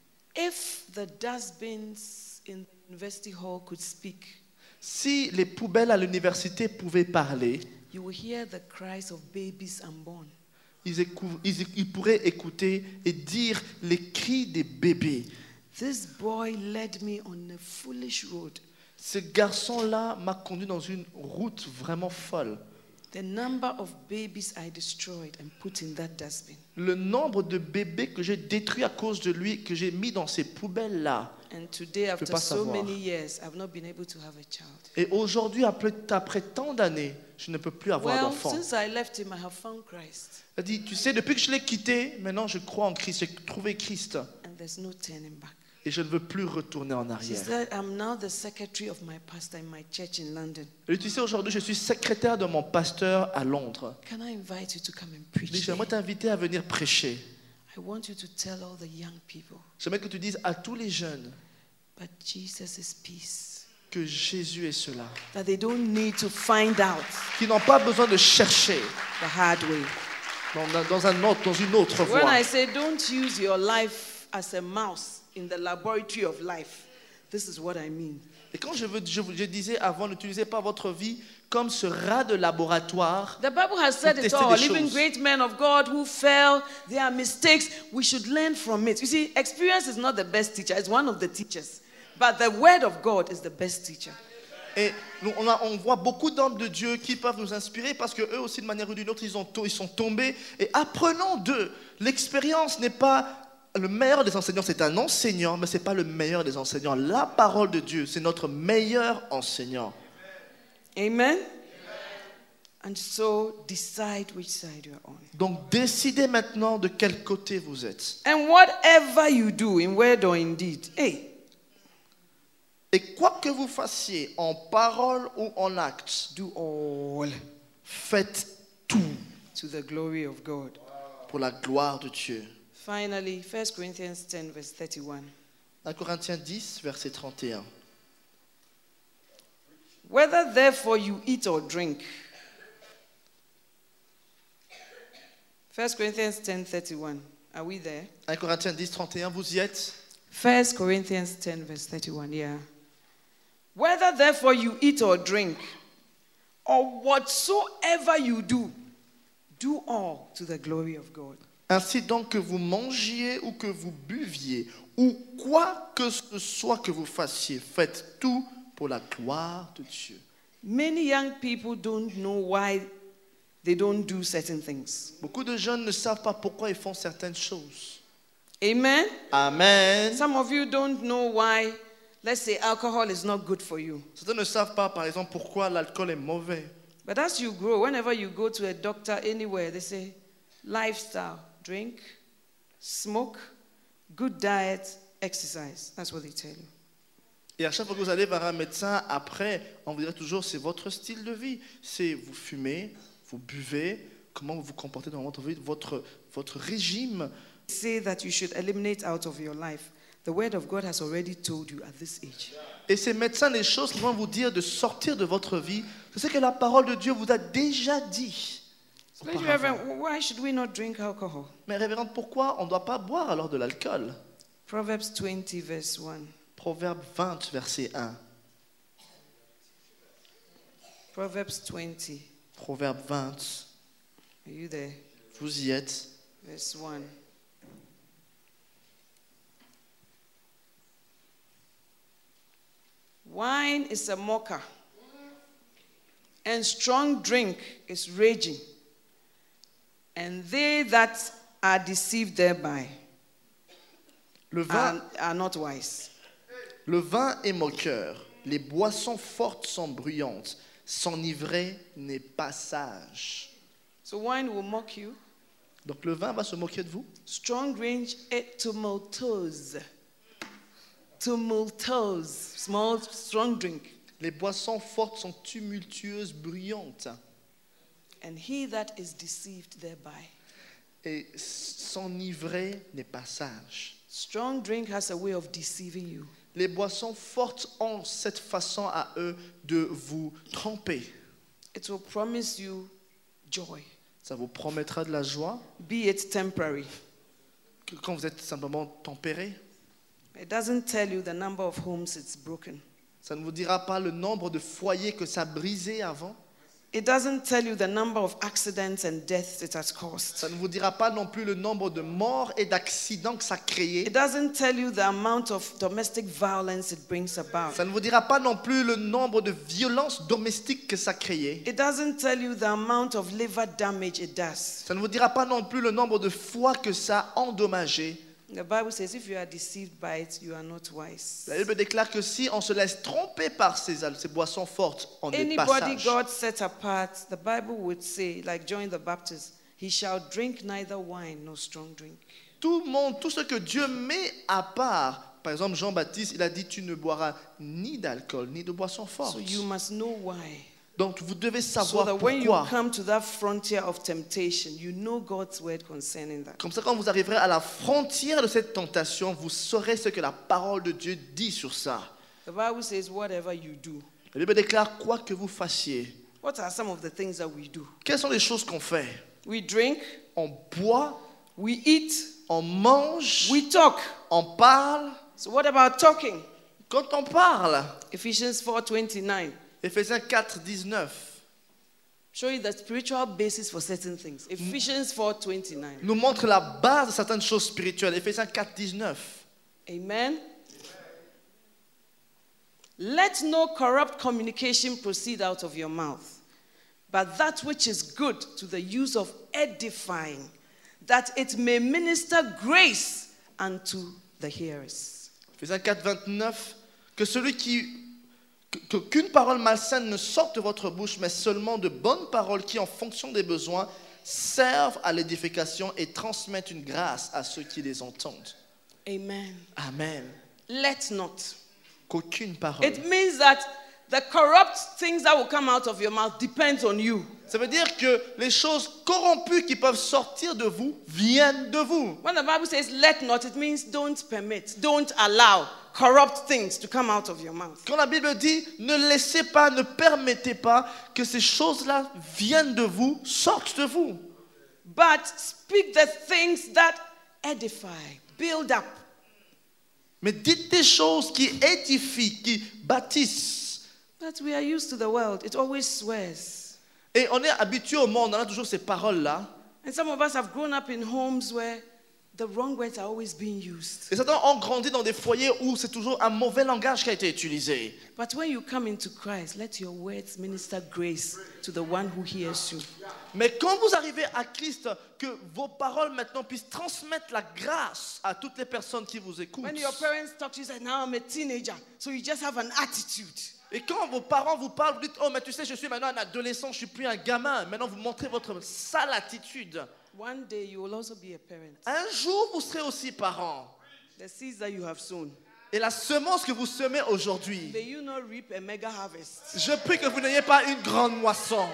Speaker 3: if the dustbins in the university hall could speak,
Speaker 2: si les poubelles à l'université pouvaient parler,
Speaker 3: you will hear the cries of babies unborn.
Speaker 2: ils, écou- ils- ils pourraient écouter et dire les cris des bébés.
Speaker 3: This boy led me on a foolish road.
Speaker 2: Ce garçon-là m'a conduit dans une route vraiment folle.
Speaker 3: The number of babies I destroyed and put in that dustbin.
Speaker 2: Le nombre de bébés que j'ai détruits à cause de lui, que j'ai mis dans ces poubelles-là.
Speaker 3: And today, after
Speaker 2: pas
Speaker 3: so
Speaker 2: savoir.
Speaker 3: many years, I've not been able to have a child.
Speaker 2: Et aujourd'hui, après, après tant d'années, je ne peux plus avoir
Speaker 3: Well,
Speaker 2: d'enfant.
Speaker 3: since I left him, I have found Christ.
Speaker 2: Elle dit, tu sais, depuis que je l'ai quitté, maintenant je crois en Christ, j'ai trouvé Christ.
Speaker 3: And there's no turning back.
Speaker 2: Et je ne veux plus retourner en
Speaker 3: She
Speaker 2: arrière.
Speaker 3: said, I'm now the secretary of my pastor in my church in London.
Speaker 2: Elle dit, tu sais, aujourd'hui, je suis secrétaire de mon pasteur à Londres.
Speaker 3: Can I invite you to come and
Speaker 2: Elle dit,
Speaker 3: preach?
Speaker 2: j'aimerais
Speaker 3: there?
Speaker 2: t'inviter à venir prêcher.
Speaker 3: I want you to tell all the young people,
Speaker 2: J'aimerais que tu dises à tous les jeunes
Speaker 3: but Jesus is peace.
Speaker 2: que Jésus est cela.
Speaker 3: That they don't need to find out
Speaker 2: Qui n'ont pas besoin de chercher
Speaker 3: the hard way.
Speaker 2: dans, dans, un autre, dans une autre
Speaker 3: When
Speaker 2: voie.
Speaker 3: I say don't use your life as a mouse in the laboratory of life, this is what I mean.
Speaker 2: Et quand je, veux, je, je disais avant, n'utilisez pas votre vie comme ce rat de laboratoire.
Speaker 3: The Bible has said it
Speaker 2: tester
Speaker 3: all.
Speaker 2: des
Speaker 3: Even
Speaker 2: choses.
Speaker 3: great men of God who fell, their mistakes, we should learn from it. You see, experience is not the best teacher, it's one of the teachers. But the word of God is the best teacher.
Speaker 2: Et nous, on, a- on voit beaucoup d'hommes de Dieu qui peuvent nous inspirer parce qu'eux aussi, de manière ou d'une autre, ils, ont to- ils sont tombés. Et apprenons d'eux. L'expérience n'est pas le meilleur des enseignants, c'est un enseignant, mais ce n'est pas le meilleur des enseignants. La parole de Dieu, c'est notre meilleur enseignant.
Speaker 3: Amen? And so decide which side you are on.
Speaker 2: Donc décidez maintenant de quel côté vous êtes.
Speaker 3: And whatever you do, in word or in deed, hey,
Speaker 2: Et quoi que vous fassiez, en parole ou en acte,
Speaker 3: do all
Speaker 2: faites tout
Speaker 3: to the glory of God.
Speaker 2: pour la gloire de Dieu.
Speaker 3: Finally, First Corinthians ten, verse thirty-one.
Speaker 2: un Corinthiens dix, verset trente et un.
Speaker 3: Whether therefore you eat or drink. First Corinthians ten, thirty-one. Are we there?
Speaker 2: un Corinthiens dix, trente et un, vous y êtes?
Speaker 3: First Corinthians ten, verse thirty-one, yeah. Whether therefore you eat or drink, or whatsoever you do, do all to the glory of God.
Speaker 2: Ainsi donc que vous mangiez ou que vous buviez, ou quoi que ce soit que vous fassiez, faites tout pour la gloire de Dieu.
Speaker 3: Many young people don't know why they don't do certain things.
Speaker 2: Beaucoup de jeunes ne savent pas pourquoi ils font certaines choses.
Speaker 3: Amen?
Speaker 2: Amen.
Speaker 3: Some of you don't know why, let's say, alcohol is not good for you.
Speaker 2: Certains ne savent pas, par exemple, pourquoi l'alcool est mauvais.
Speaker 3: But as you grow, whenever you go to a doctor anywhere, they say, lifestyle, drink, smoke, good diet, exercise. That's what they tell you.
Speaker 2: Et à chaque fois que vous allez vers un médecin, après, on vous dira toujours, c'est votre style de vie. C'est vous fumez, vous buvez, comment vous vous comportez dans votre vie, votre, votre régime.
Speaker 3: Say that you should eliminate out of your life. The word of God has already told you at this age.
Speaker 2: Et ces médecins, les choses qu'ils vont vous dire de sortir de votre vie, c'est ce que la parole de Dieu vous a déjà dit.
Speaker 3: Please,
Speaker 2: auparavant.
Speaker 3: Reverend, why should we not drink alcohol?
Speaker 2: Mais révérende, pourquoi on ne doit pas boire alors de l'alcool?
Speaker 3: Proverbs twenty, verse one.
Speaker 2: Proverbe vingt, verset un.
Speaker 3: Proverbs twenty.
Speaker 2: Proverbe vingt.
Speaker 3: Are you there?
Speaker 2: Vous y êtes.
Speaker 3: Verse one. Wine is a mocker, and strong drink is raging, and they that are deceived thereby
Speaker 2: Le vin,
Speaker 3: are, are not wise.
Speaker 2: le vin est moqueur. Les boissons fortes sont bruyantes. S'enivrer n'est pas sage.
Speaker 3: So wine will mock you.
Speaker 2: Donc le vin va se moquer de vous.
Speaker 3: Strong drink is tumultuous. Tumultuous. Small, strong drink.
Speaker 2: Les boissons fortes sont tumultueuses, bruyantes.
Speaker 3: And he that is deceived thereby.
Speaker 2: Et s'enivrer n'est pas sage.
Speaker 3: Strong drink has a way of deceiving you.
Speaker 2: Les boissons fortes ont cette façon à eux de vous tromper.
Speaker 3: It will promise you joy,
Speaker 2: Ça vous promettra de la joie
Speaker 3: be it temporary.
Speaker 2: que quand vous êtes simplement tempéré.
Speaker 3: It doesn't tell you the number of homes it's broken.
Speaker 2: Ça ne vous dira pas le nombre de foyers que ça a brisé avant.
Speaker 3: It doesn't tell you the number of accidents and deaths it has caused.
Speaker 2: Ça ne vous dira pas non plus le nombre de morts et d'accidents que ça a créé.
Speaker 3: It doesn't tell you the amount of domestic violence it brings about.
Speaker 2: Ça ne vous dira pas non plus le nombre de violences domestiques que ça a créé.
Speaker 3: It doesn't tell you the amount of liver damage it does.
Speaker 2: Ça ne vous dira pas non plus le nombre de fois que ça a endommagé.
Speaker 3: The Bible says if you are deceived by it, you are not wise.
Speaker 2: La Bible déclare que si on se laisse tromper par ces, ces boissons fortes, on n'est pas
Speaker 3: Anybody
Speaker 2: sage.
Speaker 3: God set apart, the Bible would say, like John the Baptist, he shall drink neither wine nor strong drink.
Speaker 2: Tout le monde, tout ce que Dieu met à part, par exemple Jean-Baptiste, il a dit tu ne boiras ni d'alcool ni de boissons fortes.
Speaker 3: So you must know why.
Speaker 2: Donc vous devez
Speaker 3: So
Speaker 2: savoir
Speaker 3: that when you
Speaker 2: pourquoi.
Speaker 3: come to that frontier of temptation, you know God's word concerning that.
Speaker 2: Comme ça, quand vous arriverez à la frontière de cette tentation, vous saurez ce que la parole de Dieu dit sur ça.
Speaker 3: The Bible says, whatever you do.
Speaker 2: La Bible déclare quoi que vous fassiez.
Speaker 3: What are some of the things that we do?
Speaker 2: Quelles sont les choses qu'on fait?
Speaker 3: We drink,
Speaker 2: On boit,
Speaker 3: we eat,
Speaker 2: on mange,
Speaker 3: we talk.
Speaker 2: on parle.
Speaker 3: So what about talking?
Speaker 2: Quand on parle,
Speaker 3: Ephesians four twenty-nine.
Speaker 2: Éphésiens quatre, dix-neuf,
Speaker 3: Show you the spiritual basis for certain things. Ephesians four twenty-nine.
Speaker 2: nous montre la base de certaines choses spirituelles. Éphésiens quatre, dix-neuf.
Speaker 3: Amen. Let no corrupt communication proceed out of your mouth, but that which is good to the use of edifying, that it may minister grace unto the hearers.
Speaker 2: Éphésiens quatre, vingt-neuf, que celui qui que- qu'aucune parole malsaine ne sorte de votre bouche, mais seulement de bonnes paroles qui, en fonction des besoins, servent à l'édification et transmettent une grâce à ceux qui les entendent.
Speaker 3: Amen.
Speaker 2: Amen.
Speaker 3: Let not.
Speaker 2: Qu'aucune parole.
Speaker 3: It means that the corrupt things that will come out of your mouth depends on you.
Speaker 2: Ça veut dire que les choses corrompues qui peuvent sortir de vous viennent de vous.
Speaker 3: When the Bible says let not, it means don't permit, don't allow corrupt things to come out of your mouth.
Speaker 2: Quand la Bible dit ne laissez pas, ne permettez pas que ces choses-là viennent de vous, sortent de vous.
Speaker 3: But speak the things that edify, build up.
Speaker 2: Mais dites des choses qui édifient, qui bâtissent.
Speaker 3: But we are used to the world. It always swears.
Speaker 2: Et on est habitué au monde, on a toujours ces paroles-là.
Speaker 3: And some of us have grown up in homes where the wrong words are always being used.
Speaker 2: Et certains ont grandi dans des foyers où c'est toujours un mauvais langage qui a été utilisé.
Speaker 3: But when you come into Christ, let your words minister grace to the one who hears you.
Speaker 2: Mais quand vous arrivez à Christ, que vos paroles maintenant puissent transmettre la grâce à toutes les personnes qui vous écoutent.
Speaker 3: When your parents talk to you, say, now I'm a teenager, so you just have an attitude.
Speaker 2: Et quand vos parents vous parlent, vous dites, oh mais tu sais, je suis maintenant un adolescent, je suis plus un gamin. Maintenant vous montrez votre sale attitude.
Speaker 3: One day you will also be a parent.
Speaker 2: Un jour vous serez aussi parent.
Speaker 3: The seeds that you have sown,
Speaker 2: Et la semence que vous semez aujourd'hui,
Speaker 3: may you not reap a mega harvest.
Speaker 2: je prie que vous n'ayez pas une grande moisson.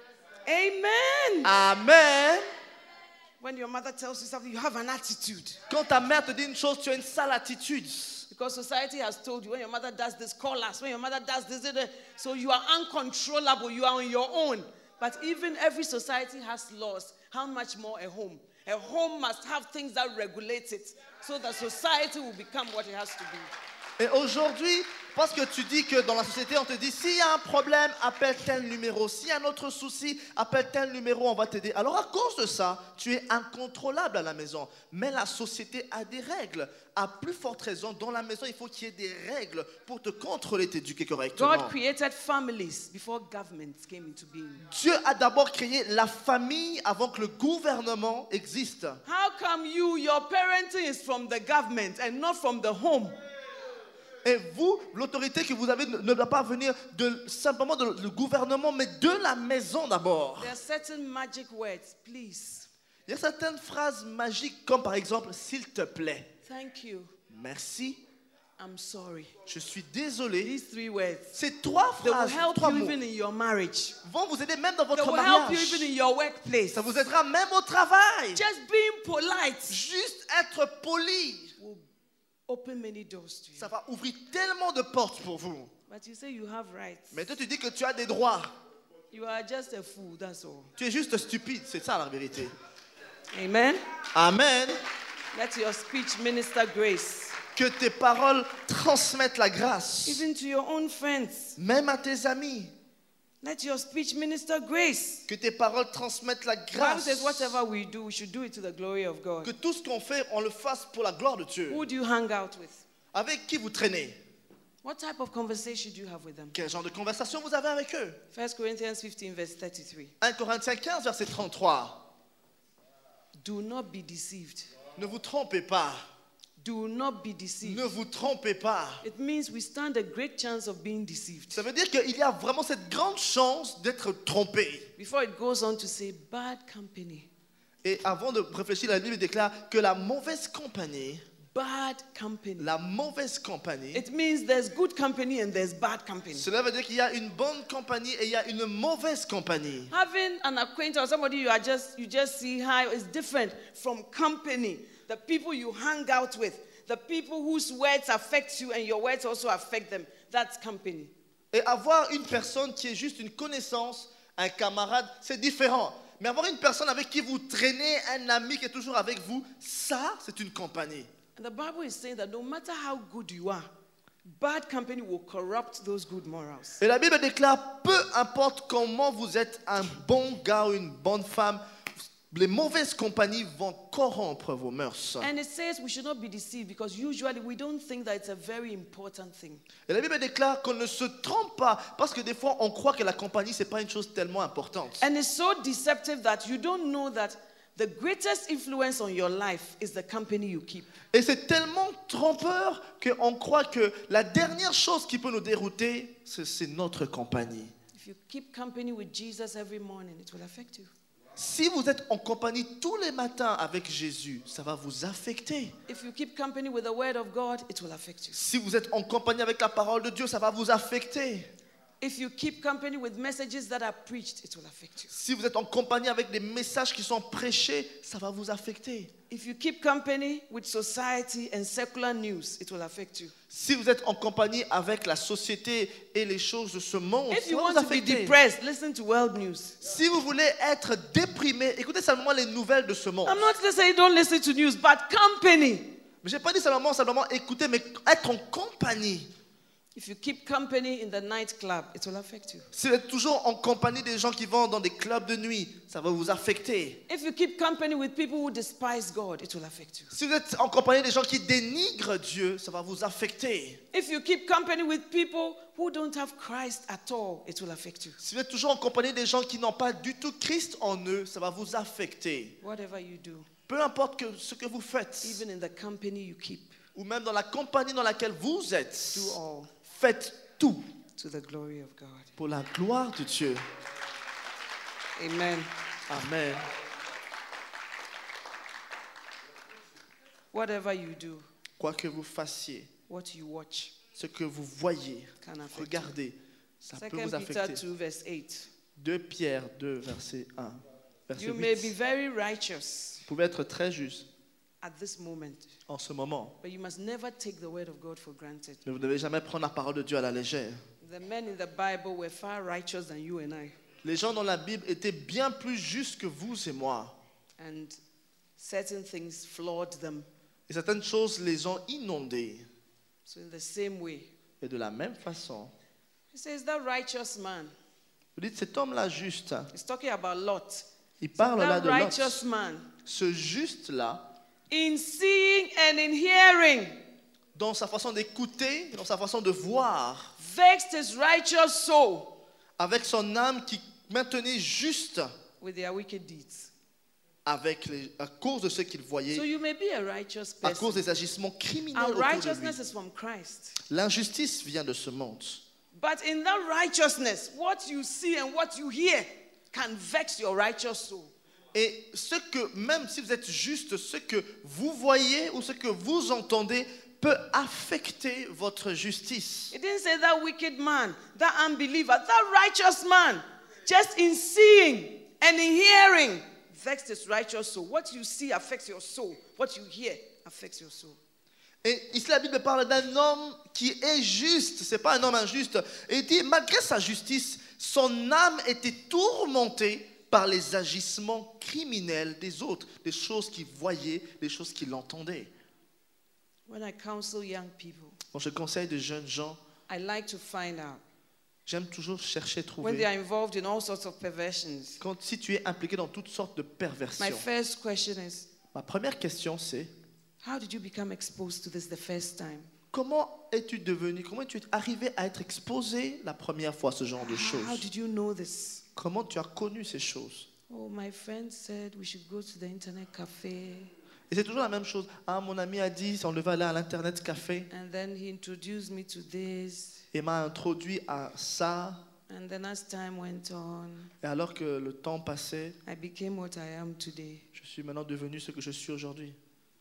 Speaker 3: Amen.
Speaker 2: Amen.
Speaker 3: When your mother tells you something, you have an attitude.
Speaker 2: Quand ta mère te dit une chose, tu as une sale attitude.
Speaker 3: Because society has told you, when your mother does this, call us. When your mother does this, this, this. So you are uncontrollable. You are on your own. But even every society has laws. How much more a home? A home must have things that regulate it so that society will become what it has to be.
Speaker 2: Et aujourd'hui, parce que tu dis que dans la société, on te dit, s'il y a un problème, appelle tel numéro. S'il y a un autre souci, appelle tel numéro, on va t'aider. Alors à cause de ça, tu es incontrôlable à la maison. Mais la société a des règles. À plus forte raison, dans la maison, il faut qu'il y ait des règles pour te contrôler, t'éduquer correctement.
Speaker 3: God created families before governments came into being.
Speaker 2: Dieu a d'abord créé la famille avant que le gouvernement existe.
Speaker 3: How come you, your parenting is from the government and not from the home?
Speaker 2: Et vous, l'autorité que vous avez ne ne doit pas venir de, simplement du de, gouvernement, mais de la maison d'abord.
Speaker 3: There are certain magic words, please.
Speaker 2: Il y a certaines phrases magiques, comme par exemple, s'il te plaît.
Speaker 3: Thank you.
Speaker 2: Merci.
Speaker 3: I'm sorry.
Speaker 2: Je suis désolé.
Speaker 3: These three words.
Speaker 2: Ces trois
Speaker 3: They will
Speaker 2: phrases,
Speaker 3: help
Speaker 2: trois
Speaker 3: you
Speaker 2: mots,
Speaker 3: even in your marriage.
Speaker 2: vont vous aider même dans
Speaker 3: They
Speaker 2: votre
Speaker 3: will help you
Speaker 2: mariage.
Speaker 3: even in your workplace.
Speaker 2: Ça vous aidera même au travail.
Speaker 3: Just being polite
Speaker 2: Juste être poli,
Speaker 3: will open many doors to you.
Speaker 2: ça va ouvrir tellement de portes pour vous.
Speaker 3: But you say you have rights.
Speaker 2: Mais toi, tu dis que tu as des droits.
Speaker 3: You are just a fool, that's all.
Speaker 2: Tu es juste stupide, c'est ça la vérité.
Speaker 3: Amen.
Speaker 2: Amen.
Speaker 3: Let your speech minister grace.
Speaker 2: Que tes paroles transmettent la grâce,
Speaker 3: Even to your own friends.
Speaker 2: même à tes amis.
Speaker 3: Let your speech minister grace.
Speaker 2: Que tes paroles transmettent la
Speaker 3: The Bible
Speaker 2: grâce.
Speaker 3: says whatever we do, we should do it to the glory of God.
Speaker 2: Que tout ce qu'on fait, on le fasse pour la gloire de Dieu.
Speaker 3: Who do you hang out with?
Speaker 2: Avec qui vous traînez?
Speaker 3: What type of conversation do you have with them?
Speaker 2: Quel genre de conversation vous avez avec eux?
Speaker 3: First Corinthians fifteen, verse thirty-three.
Speaker 2: un Corinthiens quinze, verset trente-trois.
Speaker 3: Do not be deceived.
Speaker 2: Ne vous trompez pas.
Speaker 3: Do not be deceived.
Speaker 2: Ne vous trompez pas.
Speaker 3: It means we stand a great chance of being deceived.
Speaker 2: Ça veut dire qu'il y a vraiment cette grande chance d'être trompé.
Speaker 3: Before it goes on to say bad company.
Speaker 2: Et avant de réfléchir, la Bible déclare que la mauvaise compagnie,
Speaker 3: Bad company.
Speaker 2: la mauvaise compagnie,
Speaker 3: It means there's good company and there's bad company.
Speaker 2: cela veut dire qu'il y a une bonne compagnie et il y a une mauvaise compagnie.
Speaker 3: Having an acquaintance or somebody you are just you just see hi is different from company. The people you hang out with, the people whose words affect you and your words also affect them. That's company.
Speaker 2: Et avoir une personne qui est juste une connaissance, un camarade, c'est différent. Mais avoir une personne avec qui vous traînez, un ami qui est toujours avec vous, ça, c'est une compagnie.
Speaker 3: And the Bible is saying that no matter how good you are, bad company will corrupt those good morals.
Speaker 2: Et la Bible déclare, peu importe comment vous êtes un bon gars ou une bonne femme, les mauvaises compagnies vont corrompre vos mœurs.
Speaker 3: And it says we should not be deceived because usually we don't think that it's a very important thing.
Speaker 2: Et la Bible déclare qu'on ne se trompe pas, parce que des fois, on croit que la compagnie, ce n'est pas une chose tellement importante.
Speaker 3: And it's so deceptive that you don't know that the greatest influence on your life is the company you keep.
Speaker 2: Et c'est tellement trompeur qu'on croit que la dernière chose qui peut nous dérouter, c'est c'est notre compagnie.
Speaker 3: If you keep company with Jesus every morning, it will affect you.
Speaker 2: Si vous êtes en compagnie tous les matins avec Jésus, ça va vous affecter.
Speaker 3: If you keep company with the word of God, it will affect you.
Speaker 2: Si vous êtes en compagnie avec la parole de Dieu, ça va vous affecter.
Speaker 3: If you keep company with messages that are preached, it will affect you.
Speaker 2: Si vous êtes en compagnie avec des messages qui sont prêchés, ça va vous affecter.
Speaker 3: If you keep company with society and secular news, it will affect you.
Speaker 2: Si vous êtes en compagnie avec la société et les choses de ce monde,
Speaker 3: If
Speaker 2: ça
Speaker 3: you
Speaker 2: va
Speaker 3: want
Speaker 2: vous
Speaker 3: to be
Speaker 2: affecter.
Speaker 3: depressed, listen to world news.
Speaker 2: Si vous voulez être déprimé, écoutez simplement les nouvelles de ce monde.
Speaker 3: I'm not saying don't listen to news, but company.
Speaker 2: Mais je n'ai pas dit simplement, simplement écouter, mais être en compagnie.
Speaker 3: If you keep company in the nightclub, it will affect you.
Speaker 2: Si vous êtes toujours en compagnie des gens qui vont dans des clubs de nuit, ça va vous affecter.
Speaker 3: If you keep company with people who despise God, it will affect you.
Speaker 2: Si vous êtes en compagnie des gens qui dénigrent Dieu, ça va vous affecter.
Speaker 3: If you keep company with people who don't have Christ at all, it will affect you.
Speaker 2: Si vous êtes toujours en compagnie des gens qui n'ont pas du tout Christ en eux, ça va vous affecter.
Speaker 3: Whatever you do,
Speaker 2: Peu importe que, ce que vous faites,
Speaker 3: even in the company you keep,
Speaker 2: ou même dans la compagnie dans laquelle vous êtes,
Speaker 3: do all
Speaker 2: faites tout
Speaker 3: to the glory of God.
Speaker 2: pour la gloire de Dieu.
Speaker 3: Amen.
Speaker 2: Amen.
Speaker 3: Whatever you do,
Speaker 2: Quoi que vous fassiez,
Speaker 3: what you watch,
Speaker 2: ce que vous voyez,
Speaker 3: can affect you.
Speaker 2: regardez, ça peut
Speaker 3: Second
Speaker 2: vous
Speaker 3: Peter
Speaker 2: affecter.
Speaker 3: two, verse eight.
Speaker 2: deux Pierre deux, verset un. Verset
Speaker 3: You may be
Speaker 2: huit.
Speaker 3: very righteous
Speaker 2: Vous pouvez être très juste
Speaker 3: at this moment,
Speaker 2: en ce moment,
Speaker 3: but you must never take the word of God for granted.
Speaker 2: mais vous ne devez jamais prendre la parole de Dieu à la légère.
Speaker 3: The men in the Bible were far righteous than you and I.
Speaker 2: Les gens dans la Bible étaient bien plus justes que vous et moi.
Speaker 3: And certain things flawed them.
Speaker 2: Et certaines choses les ont inondés.
Speaker 3: So in the same way,
Speaker 2: Et de la même façon,
Speaker 3: he says that righteous man,
Speaker 2: vous dites, cet homme-là juste,
Speaker 3: he's talking about Lot.
Speaker 2: il parle là
Speaker 3: That
Speaker 2: de Lot.
Speaker 3: righteous man,
Speaker 2: Ce juste-là,
Speaker 3: in seeing and in hearing,
Speaker 2: dans sa façon d'écouter, dans sa façon de voir,
Speaker 3: vexed his righteous soul
Speaker 2: avec son âme qui maintenait juste
Speaker 3: with their wicked deeds.
Speaker 2: avec les, à cause de ce qu'il voyait,
Speaker 3: So you may be a righteous
Speaker 2: à cause
Speaker 3: person.
Speaker 2: des agissements criminels
Speaker 3: Our
Speaker 2: autour de lui.
Speaker 3: righteousness is from Christ.
Speaker 2: L'injustice vient de ce monde.
Speaker 3: But in that righteousness, what you see and what you hear can vex your righteous soul.
Speaker 2: Et ce que, même si vous êtes juste, ce que vous voyez ou ce que vous entendez peut affecter votre justice.
Speaker 3: It didn't say that wicked man, that unbeliever, that righteous man, just in seeing and in hearing, vexed his righteous soul. What you see affects your soul. What you hear affects your soul.
Speaker 2: Et ici la Bible parle d'un homme qui est juste, c'est pas un homme injuste. Et il dit, malgré sa justice, son âme était tourmentée par les agissements criminels des autres, des choses qu'il voyait, des choses qu'il entendait.
Speaker 3: When I counsel young people,
Speaker 2: Quand je conseille de jeunes gens,
Speaker 3: I like to find out
Speaker 2: j'aime toujours chercher,
Speaker 3: when they are
Speaker 2: trouver.
Speaker 3: involved in all sorts of perversions.
Speaker 2: Quand, si tu es impliqué dans toutes sortes de
Speaker 3: My
Speaker 2: perversions,
Speaker 3: first question is,
Speaker 2: ma première question c'est,
Speaker 3: how did you become exposed to this the first time?
Speaker 2: comment es-tu devenu, comment es-tu arrivé à être exposé la première fois à ce genre de
Speaker 3: How
Speaker 2: choses?
Speaker 3: did you know this?
Speaker 2: Comment tu as connu ces choses?
Speaker 3: Oh, my friend said we should go to the internet cafe.
Speaker 2: Et c'est toujours la même chose. Ah, mon ami a dit, on devait aller à l'internet café
Speaker 3: And then he introduced me to this.
Speaker 2: et m'a introduit à ça.
Speaker 3: And then as time went on,
Speaker 2: Et alors que le temps passait,
Speaker 3: I became what I am today.
Speaker 2: je suis maintenant devenu ce que je suis aujourd'hui.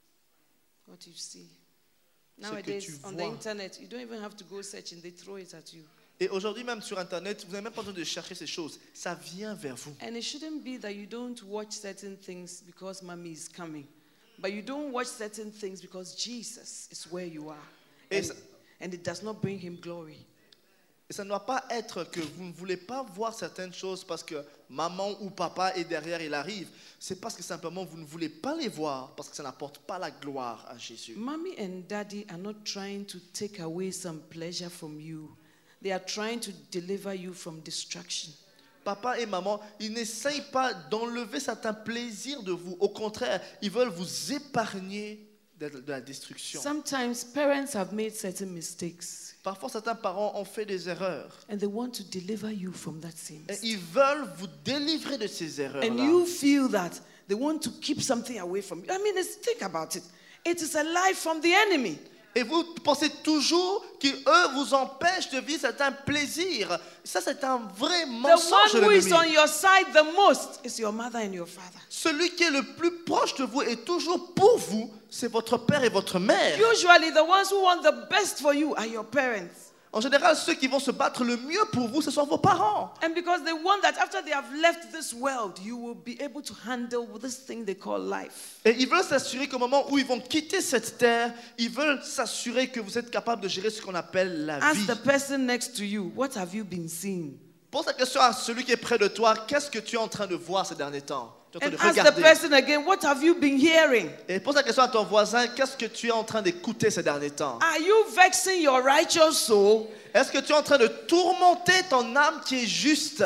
Speaker 3: What you see.
Speaker 2: Ce que
Speaker 3: Nowadays,
Speaker 2: tu
Speaker 3: on the
Speaker 2: vois.
Speaker 3: internet, you don't even have to go searching, they throw it at you.
Speaker 2: Et aujourd'hui même sur internet, vous n'avez même pas besoin de chercher ces choses. Ça vient vers vous.
Speaker 3: And it shouldn't be that you don't watch certain things because mommy is coming. But you don't watch certain things because Jesus is where you are.
Speaker 2: Et
Speaker 3: And,
Speaker 2: ça-
Speaker 3: and it does not bring him glory.
Speaker 2: Et ça ne doit pas être que vous ne voulez pas voir certaines choses parce que maman ou papa est derrière, il arrive. C'est parce que simplement vous ne voulez pas les voir parce que ça n'apporte pas la gloire à Jésus.
Speaker 3: Mommy and daddy are not trying to take away some pleasure from you. They are trying to deliver you from destruction.
Speaker 2: Papa et maman, ils n'essayent pas d'enlever certains plaisirs de vous. Au contraire, ils veulent vous épargner de, de la destruction.
Speaker 3: Sometimes parents have made certain mistakes
Speaker 2: Parfois, certains parents ont fait des erreurs.
Speaker 3: and they want to deliver you from that same
Speaker 2: Et
Speaker 3: mistake.
Speaker 2: ils veulent vous délivrer de ces
Speaker 3: And
Speaker 2: erreurs-là.
Speaker 3: you feel that they want to keep something away from you. I mean, it's, think about it. It is a lie from the enemy.
Speaker 2: Et vous pensez toujours qu'eux vous empêchent de vivre certains plaisirs. Ça, c'est un vrai
Speaker 3: The
Speaker 2: mensonge de
Speaker 3: one who is on
Speaker 2: l'ennemi.
Speaker 3: your side the most is your mother and your father.
Speaker 2: Celui qui est le plus proche de vous et toujours pour vous, c'est votre père et votre mère.
Speaker 3: Usually, the ones who want the best for you are your parents.
Speaker 2: En général, ceux qui vont se battre le mieux pour vous, ce sont vos parents.
Speaker 3: And because they want that after they have left this world, you will be able to handle this thing they call life.
Speaker 2: Et ils veulent s'assurer qu'au moment où ils vont quitter cette terre, ils veulent s'assurer que vous êtes capable de gérer ce qu'on appelle la
Speaker 3: Ask
Speaker 2: vie.
Speaker 3: the person next to you, what have you been seeing?
Speaker 2: Pose la question à celui qui est près de toi, qu'est-ce que tu es en train de voir ces derniers temps? Tu es en
Speaker 3: And
Speaker 2: train de
Speaker 3: ask the
Speaker 2: regarder.
Speaker 3: person again, what have you been hearing?
Speaker 2: Et pose la question à ton voisin, qu'est-ce que tu es en train d'écouter ces derniers temps?
Speaker 3: Are you vexing your righteous soul?
Speaker 2: Est-ce que tu es en train de tourmenter ton âme qui est juste?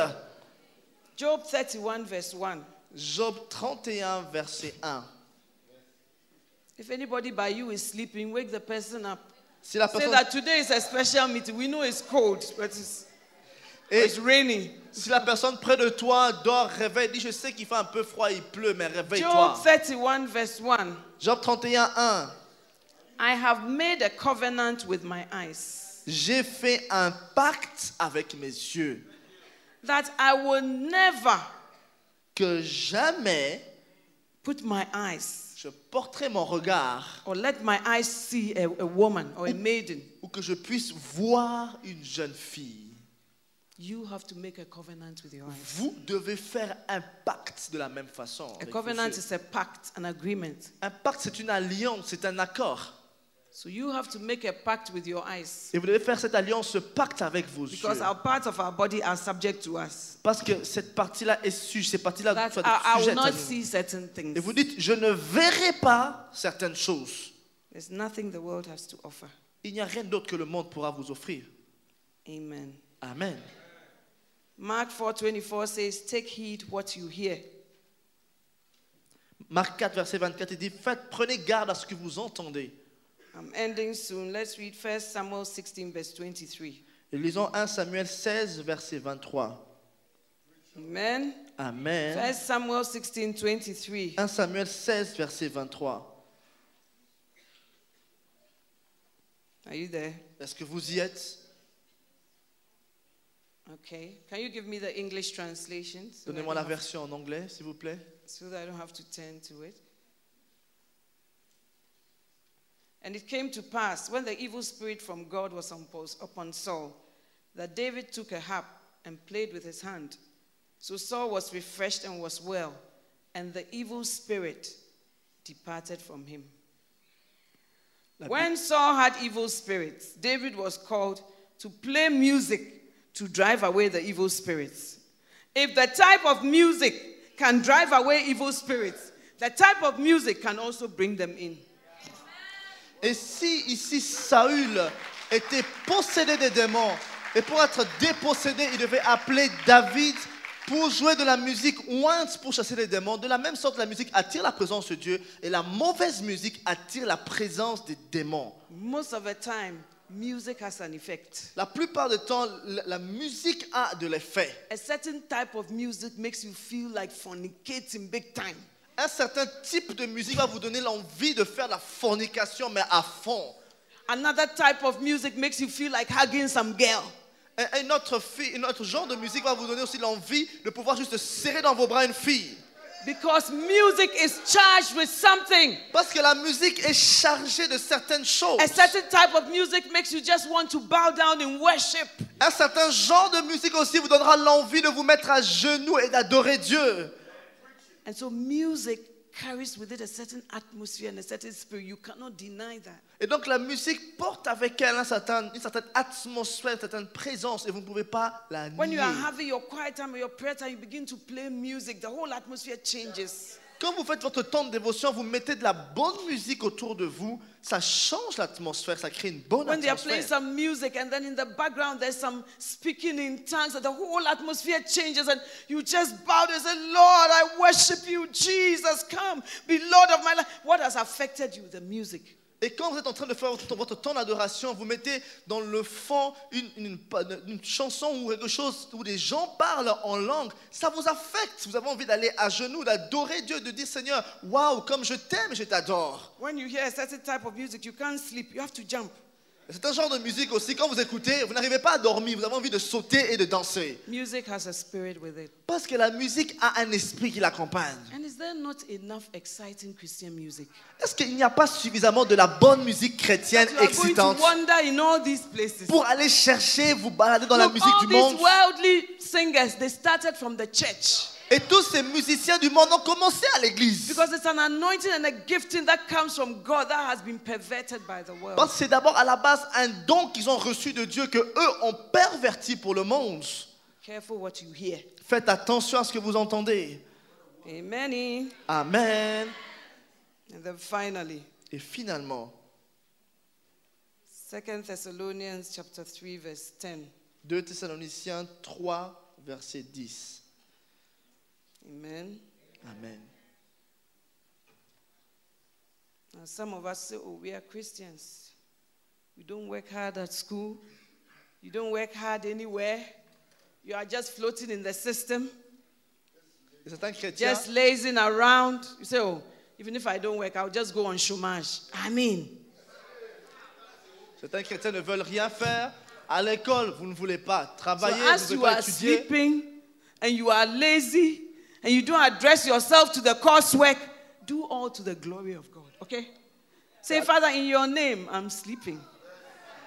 Speaker 3: Job thirty-one, verse one.
Speaker 2: Job trente et un, verset un.
Speaker 3: If anybody by you is sleeping, wake the person up.
Speaker 2: Si la
Speaker 3: Say
Speaker 2: personne,
Speaker 3: that today is a special meeting. We know it's cold, but it's,
Speaker 2: et
Speaker 3: it's raining.
Speaker 2: si la personne près de toi dort, réveille, dis je sais qu'il fait un peu froid, il pleut, mais
Speaker 3: Job
Speaker 2: réveille-toi.
Speaker 3: thirty-one, verse one.
Speaker 2: Job trente et un, un.
Speaker 3: I have made a covenant with my eyes
Speaker 2: J'ai fait un pacte avec mes yeux
Speaker 3: that I will never
Speaker 2: que jamais
Speaker 3: put my eyes
Speaker 2: je porterai mon regard
Speaker 3: or let my eyes see a, a woman or a maiden.
Speaker 2: ou que je puisse voir une jeune fille.
Speaker 3: You have to make a covenant with your eyes.
Speaker 2: Vous devez faire un pacte de la même façon.
Speaker 3: A
Speaker 2: avec vos
Speaker 3: covenant
Speaker 2: yeux.
Speaker 3: is a pact, an agreement.
Speaker 2: Un pacte, c'est une alliance, c'est un accord.
Speaker 3: So you have to make a pact with your eyes.
Speaker 2: Et vous devez faire cette alliance, ce pacte avec vos
Speaker 3: Because
Speaker 2: yeux.
Speaker 3: our parts of our body are subject to us.
Speaker 2: Parce que cette partie-là est sujet, ces parties-là
Speaker 3: That
Speaker 2: sont
Speaker 3: I, I will
Speaker 2: sujettes à
Speaker 3: not
Speaker 2: nous.
Speaker 3: see certain things.
Speaker 2: Et vous dites, je ne verrai pas certaines choses.
Speaker 3: There's nothing the world has to offer.
Speaker 2: Il n'y a rien d'autre que le monde pourra vous offrir.
Speaker 3: Amen.
Speaker 2: Amen.
Speaker 3: Mark four twenty-four says, take heed what you hear.
Speaker 2: Marc quatre, verset vingt-quatre, il dit, faites, prenez garde à ce que vous entendez.
Speaker 3: I'm ending soon. Let's read First Samuel sixteen, verse twenty-three.
Speaker 2: Et lisons un Samuel seize, verset vingt-trois.
Speaker 3: Amen.
Speaker 2: Amen.
Speaker 3: First Samuel sixteen, twenty-three.
Speaker 2: un Samuel seize, verset vingt-trois.
Speaker 3: Are you there?
Speaker 2: Est-ce que vous y êtes?
Speaker 3: Okay. Can you give me the English translation? So, I
Speaker 2: Donnez-moi
Speaker 3: don't
Speaker 2: la
Speaker 3: have-
Speaker 2: version en anglais, s'il vous plaît.
Speaker 3: so that I don't have to turn to it. And it came to pass, when the evil spirit from God was upon Saul, that David took a harp and played with his hand. So Saul was refreshed and was well, and the evil spirit departed from him. When Saul had evil spirits, David was called to play music to drive away the evil spirits. If the type of music can drive away evil spirits, the type of music can also bring them in.
Speaker 2: Et si ici Saül était possédé des démons, et pour être dépossédé, il devait appeler David pour jouer de la musique once pour chasser les démons. De la même sorte, la musique attire la présence de Dieu et la mauvaise musique attire la présence des démons.
Speaker 3: Most of the time, music has an effect.
Speaker 2: La plupart du temps, la, la musique a de l'effet.
Speaker 3: A certain type of music makes you feel like fornicating big time.
Speaker 2: Un certain type de musique va vous donner l'envie de faire la fornication, mais à fond.
Speaker 3: Another type of music makes you feel like hugging some girl.
Speaker 2: Un, un autre, fille, un autre genre de musique va vous donner aussi l'envie de pouvoir juste serrer dans vos bras une fille.
Speaker 3: Because music is charged with something.
Speaker 2: Parce que la musique est chargée de certaines choses.
Speaker 3: A certain type of music makes you just want to bow down in worship.
Speaker 2: Un certain genre de musique aussi vous donnera l'envie de vous mettre à genoux et d'adorer Dieu.
Speaker 3: And so music carries with it a certain atmosphere and a certain spirit. You cannot deny that.
Speaker 2: Et donc la musique porte avec elle un certain, une certaine atmosphère, une certaine présence et vous ne pouvez pas la
Speaker 3: When you
Speaker 2: nier.
Speaker 3: are having your quiet time or your prayer time, you begin to play music. The whole atmosphere changes.
Speaker 2: Quand vous faites votre temps de dévotion, vous mettez de la bonne musique autour de vous, ça change l'atmosphère, ça crée une bonne
Speaker 3: When they are playing
Speaker 2: atmosphère.
Speaker 3: some music and then in the background there's some speaking in tongues and the whole atmosphere changes and you just bow and say, Lord, I worship you, Jesus, come, be Lord of my life. What has affected you? The music.
Speaker 2: Et quand vous êtes en train de faire votre, votre temps d'adoration, vous mettez dans le fond une, une, une chanson ou quelque chose où des gens parlent en langue, ça vous affecte. Vous avez envie d'aller à genoux, d'adorer Dieu, de dire Seigneur, waouh, comme je t'aime, je t'adore.
Speaker 3: When you hear a certain type of music, you can't sleep. You have to jump.
Speaker 2: C'est un genre de musique aussi, quand vous écoutez, vous n'arrivez pas à dormir, vous avez envie de sauter et de danser.
Speaker 3: Music has a spirit with it.
Speaker 2: Parce que la musique a un esprit qui l'accompagne.
Speaker 3: And is there not enough exciting Christian music?
Speaker 2: Est-ce qu'il n'y a pas suffisamment de la bonne musique chrétienne
Speaker 3: You are going
Speaker 2: excitante
Speaker 3: to wander in all these places.
Speaker 2: pour aller chercher, vous balader dans la
Speaker 3: Look,
Speaker 2: musique
Speaker 3: all
Speaker 2: du
Speaker 3: these
Speaker 2: monde?
Speaker 3: worldly singers, they started from the church.
Speaker 2: Et tous ces musiciens du monde ont commencé à l'église.
Speaker 3: Because it's an anointing and a gifting that comes from God that has been perverted by the world.
Speaker 2: Parce que c'est d'abord à la base un don qu'ils ont reçu de Dieu que eux ont perverti pour le monde.
Speaker 3: Careful what you hear.
Speaker 2: Faites attention à ce que vous entendez.
Speaker 3: Amen.
Speaker 2: Amen.
Speaker 3: And then finally,
Speaker 2: Et finalement,
Speaker 3: Second Thessalonians chapter three, verse ten.
Speaker 2: deux Thessaloniciens trois, verset dix.
Speaker 3: Amen.
Speaker 2: Amen.
Speaker 3: Now some of us say, oh, we are Christians. We don't work hard at school. You don't work hard anywhere. You are just floating in the system,
Speaker 2: Et certains chrétiens,
Speaker 3: just lazing around. You say, oh, even if I don't work, I'll just go on chômage. I mean,
Speaker 2: certains chrétiens ne veulent rien faire. À l'école, vous ne voulez pas
Speaker 3: so
Speaker 2: travailler,
Speaker 3: as
Speaker 2: vous ne
Speaker 3: you
Speaker 2: voulez pas
Speaker 3: are
Speaker 2: étudier.
Speaker 3: sleeping and you are lazy and you don't address yourself to the coursework, do all to the glory of God, okay? Say, Father, in your name, I'm sleeping.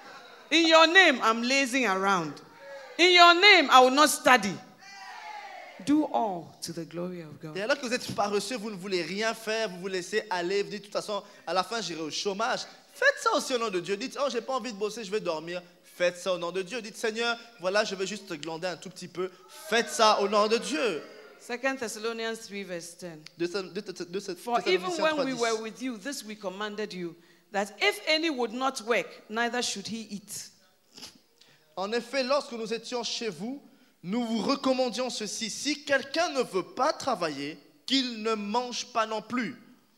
Speaker 3: In your name, I'm lazing around. In your name, I will not study. Do all to the glory of God.
Speaker 2: Et alors que vous êtes paresseux, vous ne voulez rien faire, vous vous laissez aller, vous dites de toute façon, à la fin j'irai au chômage. Faites ça aussi au nom de Dieu. Dites, oh, j'ai pas envie de bosser, je vais dormir. Faites ça au nom de Dieu. Dites, Seigneur, voilà, je vais juste glander un tout petit peu. Faites ça au nom de Dieu.
Speaker 3: Second Thessalonians three verse ten.
Speaker 2: De, ce- de, de, de ce-
Speaker 3: For even
Speaker 2: Thessaloniciens
Speaker 3: when
Speaker 2: trois
Speaker 3: we
Speaker 2: dix.
Speaker 3: were with you, this we commanded you, that if any would not work, neither should he eat.
Speaker 2: En effet, lorsque nous étions chez vous, nous vous recommandions ceci. Si quelqu'un ne veut pas travailler, qu'il ne mange pas non plus.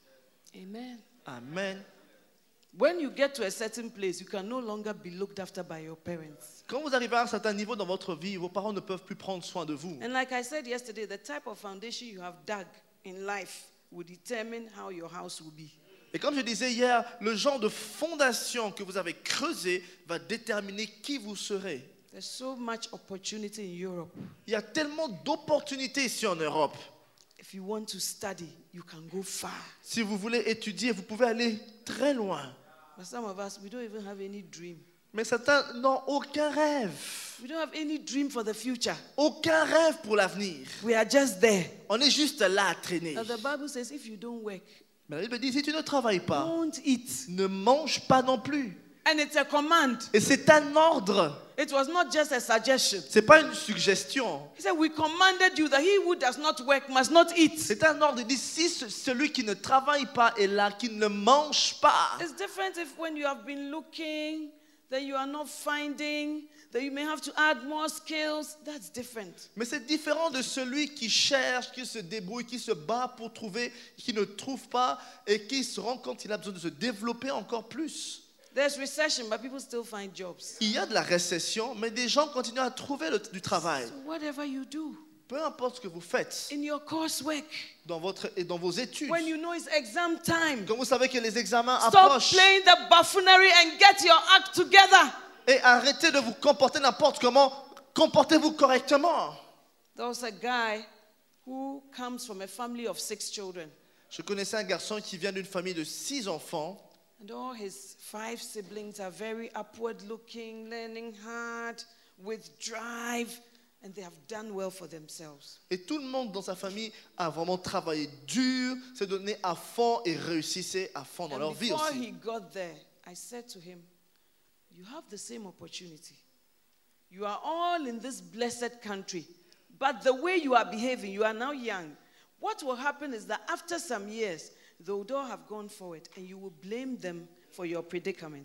Speaker 3: Amen.
Speaker 2: Amen.
Speaker 3: When you get to a certain place, you can no longer be looked after by your parents.
Speaker 2: Quand vous arrivez à un certain niveau dans votre vie, vos parents ne peuvent plus prendre soin de vous.
Speaker 3: And like I said yesterday, the type of foundation you have dug in life will determine how your house will be.
Speaker 2: Et comme je disais hier, le genre de fondation que vous avez creusé va déterminer qui vous serez.
Speaker 3: There's so much opportunity in Europe.
Speaker 2: Il y a tellement d'opportunités ici en Europe.
Speaker 3: If you want to study, you can go far.
Speaker 2: Si vous voulez étudier, vous pouvez aller très loin.
Speaker 3: But some of us, we don't even have any dream.
Speaker 2: Mais certains n'ont aucun rêve.
Speaker 3: We don't have any dream for the future.
Speaker 2: Aucun rêve pour l'avenir.
Speaker 3: We are just there.
Speaker 2: On est juste là à traîner.
Speaker 3: Now the Bible says if you don't work,
Speaker 2: Mais la Bible dit, si tu ne travailles pas,
Speaker 3: don't eat.
Speaker 2: ne mange pas non plus.
Speaker 3: And it's a command.
Speaker 2: Et c'est un ordre.
Speaker 3: It was not just a suggestion.
Speaker 2: Ce n'est pas une suggestion.
Speaker 3: He said, we commanded you that he who does not work must not eat.
Speaker 2: C'est un ordre. Il dit, si ce- celui qui ne travaille pas est là, qui ne mange pas.
Speaker 3: It's different if when you have been looking, that you are not finding, that you may have to add more skills. That's different.
Speaker 2: Mais c'est différent de celui qui cherche, qui se débrouille, qui se bat pour trouver, qui ne trouve pas et qui se rend compte qu'il a besoin de se développer encore plus.
Speaker 3: There's recession, but people still find jobs.
Speaker 2: Il y a de la récession, mais des gens continuent à trouver le- du travail.
Speaker 3: So whatever you do
Speaker 2: Peu importe ce que vous faites
Speaker 3: in your coursework,
Speaker 2: dans, votre, et dans vos études.
Speaker 3: when you know it's exam time,
Speaker 2: Quand vous savez que les examens
Speaker 3: stop
Speaker 2: approchent,
Speaker 3: playing the buffoonery and get your act together.
Speaker 2: et arrêtez de vous comporter n'importe comment, comportez-vous correctement.
Speaker 3: There was a guy who comes from a family of six children.
Speaker 2: Je connaissais un garçon qui vient d'une famille de six enfants.
Speaker 3: And all his five siblings are very upward looking, learning hard, with drive, and they have done well for themselves.
Speaker 2: Et tout le monde dans sa famille a vraiment travaillé dur, s'est donné à fond et réussissait à fond dans
Speaker 3: And
Speaker 2: leur vie
Speaker 3: before
Speaker 2: aussi.
Speaker 3: he got there, I said to him, you have the same opportunity. You are all in this blessed country, but the way you are behaving, you are now young. What will happen is that after some years, they would all have gone forward, and you will blame them for your predicament.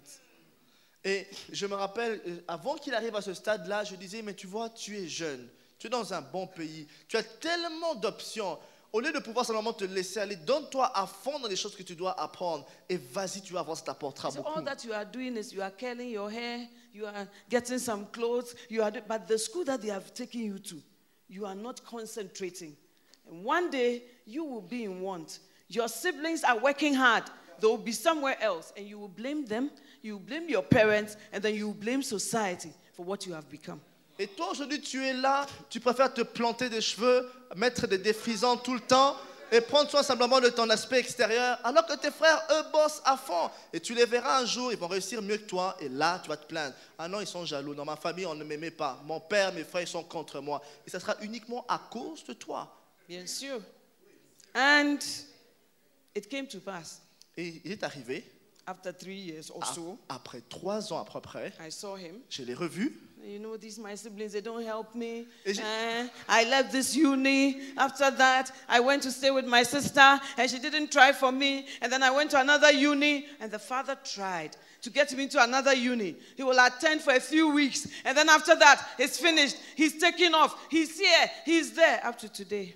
Speaker 2: Et je me rappelle, euh, avant qu'il arrive à ce stade-là, je disais, mais tu vois, tu es jeune, tu es dans un bon pays, tu as tellement d'options. Au lieu de pouvoir simplement te laisser aller, donne-toi à fond dans les choses que tu dois apprendre. Et vas-y, tu vas voir, ça t'apportera
Speaker 3: So
Speaker 2: beaucoup.
Speaker 3: all that you are doing is you are curling your hair, you are getting some clothes, you are, do- but the school that they have taken you to, you are not concentrating. And one day you will be in want. Your siblings are working hard. They will be somewhere else, and you will blame them. You will blame your parents, and then you will blame society for what you have become.
Speaker 2: Et toi, aujourd'hui, tu es là, tu préfères te planter des cheveux, mettre des défrisants tout le temps et prendre soin simplement de ton aspect extérieur, alors que tes frères, eux, bossent à fond. Et tu les verras un jour, ils vont réussir mieux que toi, et là, tu vas te plaindre. Ah non, ils sont jaloux. Dans ma famille, on ne m'aimait pas. Mon père, mes frères, ils sont contre moi. Et ça sera uniquement à cause de toi.
Speaker 3: Bien sûr. And it came to pass.
Speaker 2: Et il est arrivé,
Speaker 3: After three years or
Speaker 2: a-
Speaker 3: so,
Speaker 2: après trois ans à peu près,
Speaker 3: I saw him.
Speaker 2: je l'ai revu.
Speaker 3: You know, these my siblings, they don't help me.
Speaker 2: Et j'ai-
Speaker 3: Eh, I left this uni. After that, I went to stay with my sister, and she didn't try for me. And then I went to another uni, and the father tried to get him into another uni. He will attend for a few weeks, and then after that, it's finished. He's taking off. He's here. He's there up to today.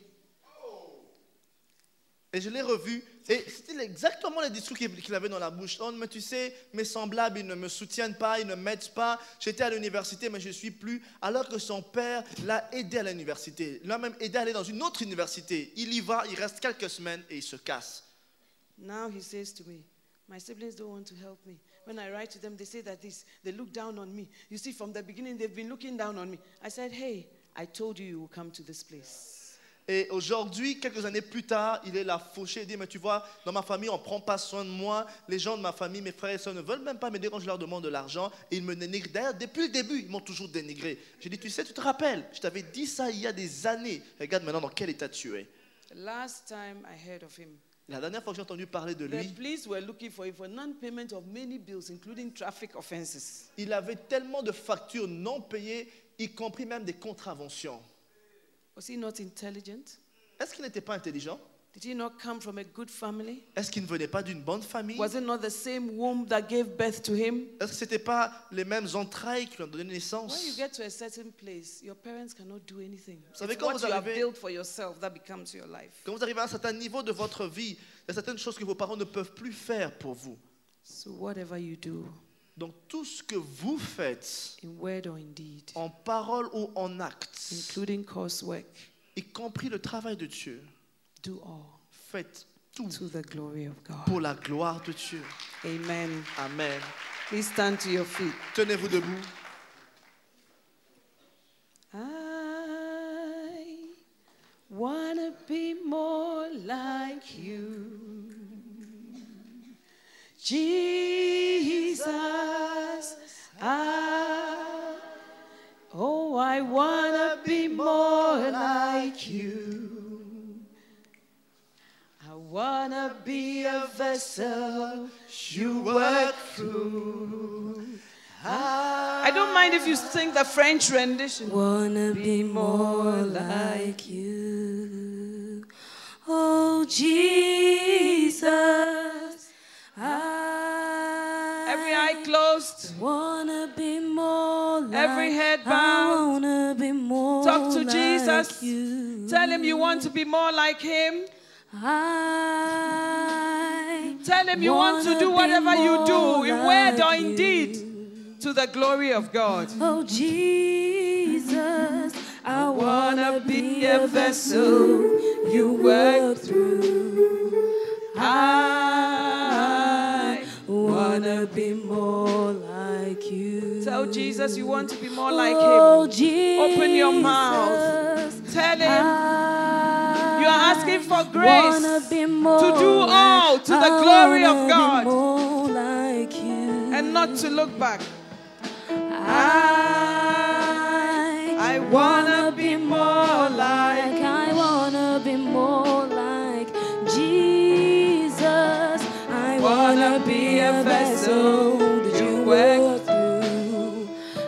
Speaker 2: Et je l'ai revu. Et c'était exactement le discours qu'il qu'il avait dans la bouche. Oh, mais tu sais, mes semblables, ils ne me soutiennent pas, ils ne m'aident pas. J'étais à l'université, mais je ne suis plus. Alors que son père l'a aidé à l'université. L'a même aidé à aller dans une autre université. Il y va, il reste quelques semaines et il se casse.
Speaker 3: Now he says to me, my siblings don't want to help me. When I write to them, they say that this, they look down on me. You see, from the beginning, they've been looking down on me. I said, hey, I told you you will come to this place.
Speaker 2: Et aujourd'hui, quelques années plus tard, il est là fauché. Il dit, mais tu vois, dans ma famille, on ne prend pas soin de moi. Les gens de ma famille, mes frères et sœurs ne veulent même pas m'aider quand je leur demande de l'argent. Et ils me dénigrent. D'ailleurs, depuis le début, ils m'ont toujours dénigré. J'ai dit, tu sais, tu te rappelles, je t'avais dit ça il y a des années. Regarde maintenant dans quel état tu es.
Speaker 3: The last time I heard of him,
Speaker 2: La dernière fois que j'ai entendu parler de
Speaker 3: the
Speaker 2: lui,
Speaker 3: police were looking for him for non-payment of many bills, including traffic offenses.
Speaker 2: il avait tellement de factures non payées, y compris même des contraventions.
Speaker 3: Was he not intelligent?
Speaker 2: Est-ce qu'il n'était pas intelligent?
Speaker 3: Did he not come from a good family?
Speaker 2: Est-ce qu'il ne venait pas d'une bonne famille?
Speaker 3: Was it not the same womb that gave birth to him?
Speaker 2: Est-ce que ce n'était pas les mêmes entrailles qui lui ont donné
Speaker 3: When
Speaker 2: naissance?
Speaker 3: you get to a certain place, your parents cannot do anything.
Speaker 2: savez,
Speaker 3: It's
Speaker 2: quand
Speaker 3: what
Speaker 2: vous
Speaker 3: you have
Speaker 2: arrivez-
Speaker 3: built for yourself that becomes your life.
Speaker 2: Quand vous arrivez à un certain niveau de votre vie, il y a certaines choses que vos parents ne peuvent plus faire pour vous.
Speaker 3: So whatever you do,
Speaker 2: Donc tout ce que vous faites,
Speaker 3: in word or in deed,
Speaker 2: en parole ou en acte,
Speaker 3: including coursework,
Speaker 2: y compris le travail de Dieu,
Speaker 3: do all
Speaker 2: faites tout
Speaker 3: to the glory of God.
Speaker 2: pour la gloire de Dieu.
Speaker 3: Amen.
Speaker 2: Amen.
Speaker 3: Please stand to your feet.
Speaker 2: Tenez-vous debout.
Speaker 3: I wanna be more like you, Jesus. I, oh, I wanna be more like you. I wanna be a vessel you work through. I don't mind if you sing the French rendition.
Speaker 4: Wanna be more like you, oh Jesus. I
Speaker 3: Every eye closed.
Speaker 4: wanna be more like
Speaker 3: Every head
Speaker 4: I
Speaker 3: bowed.
Speaker 4: wanna be more
Speaker 3: Talk to
Speaker 4: like
Speaker 3: Jesus.
Speaker 4: you.
Speaker 3: Tell him you want to be more like him.
Speaker 4: I
Speaker 3: Tell him you want to do
Speaker 4: wanna be
Speaker 3: whatever you do
Speaker 4: more
Speaker 3: in word or
Speaker 4: like
Speaker 3: in
Speaker 4: you.
Speaker 3: deed to the glory of God.
Speaker 4: Oh Jesus, I wanna be a vessel you work through. I wanna be more like you.
Speaker 3: Tell Jesus you want to be more like
Speaker 4: Oh
Speaker 3: him.
Speaker 4: Jesus,
Speaker 3: Open your mouth. Tell him
Speaker 4: I
Speaker 3: you are asking for grace
Speaker 4: wanna be more
Speaker 3: to do all to the
Speaker 4: I
Speaker 3: glory of
Speaker 4: wanna be
Speaker 3: God
Speaker 4: more like you.
Speaker 3: and not to look back.
Speaker 4: I,
Speaker 3: I wanna be more like
Speaker 4: I wanna be more like Jesus. I wanna be a vessel that you work through.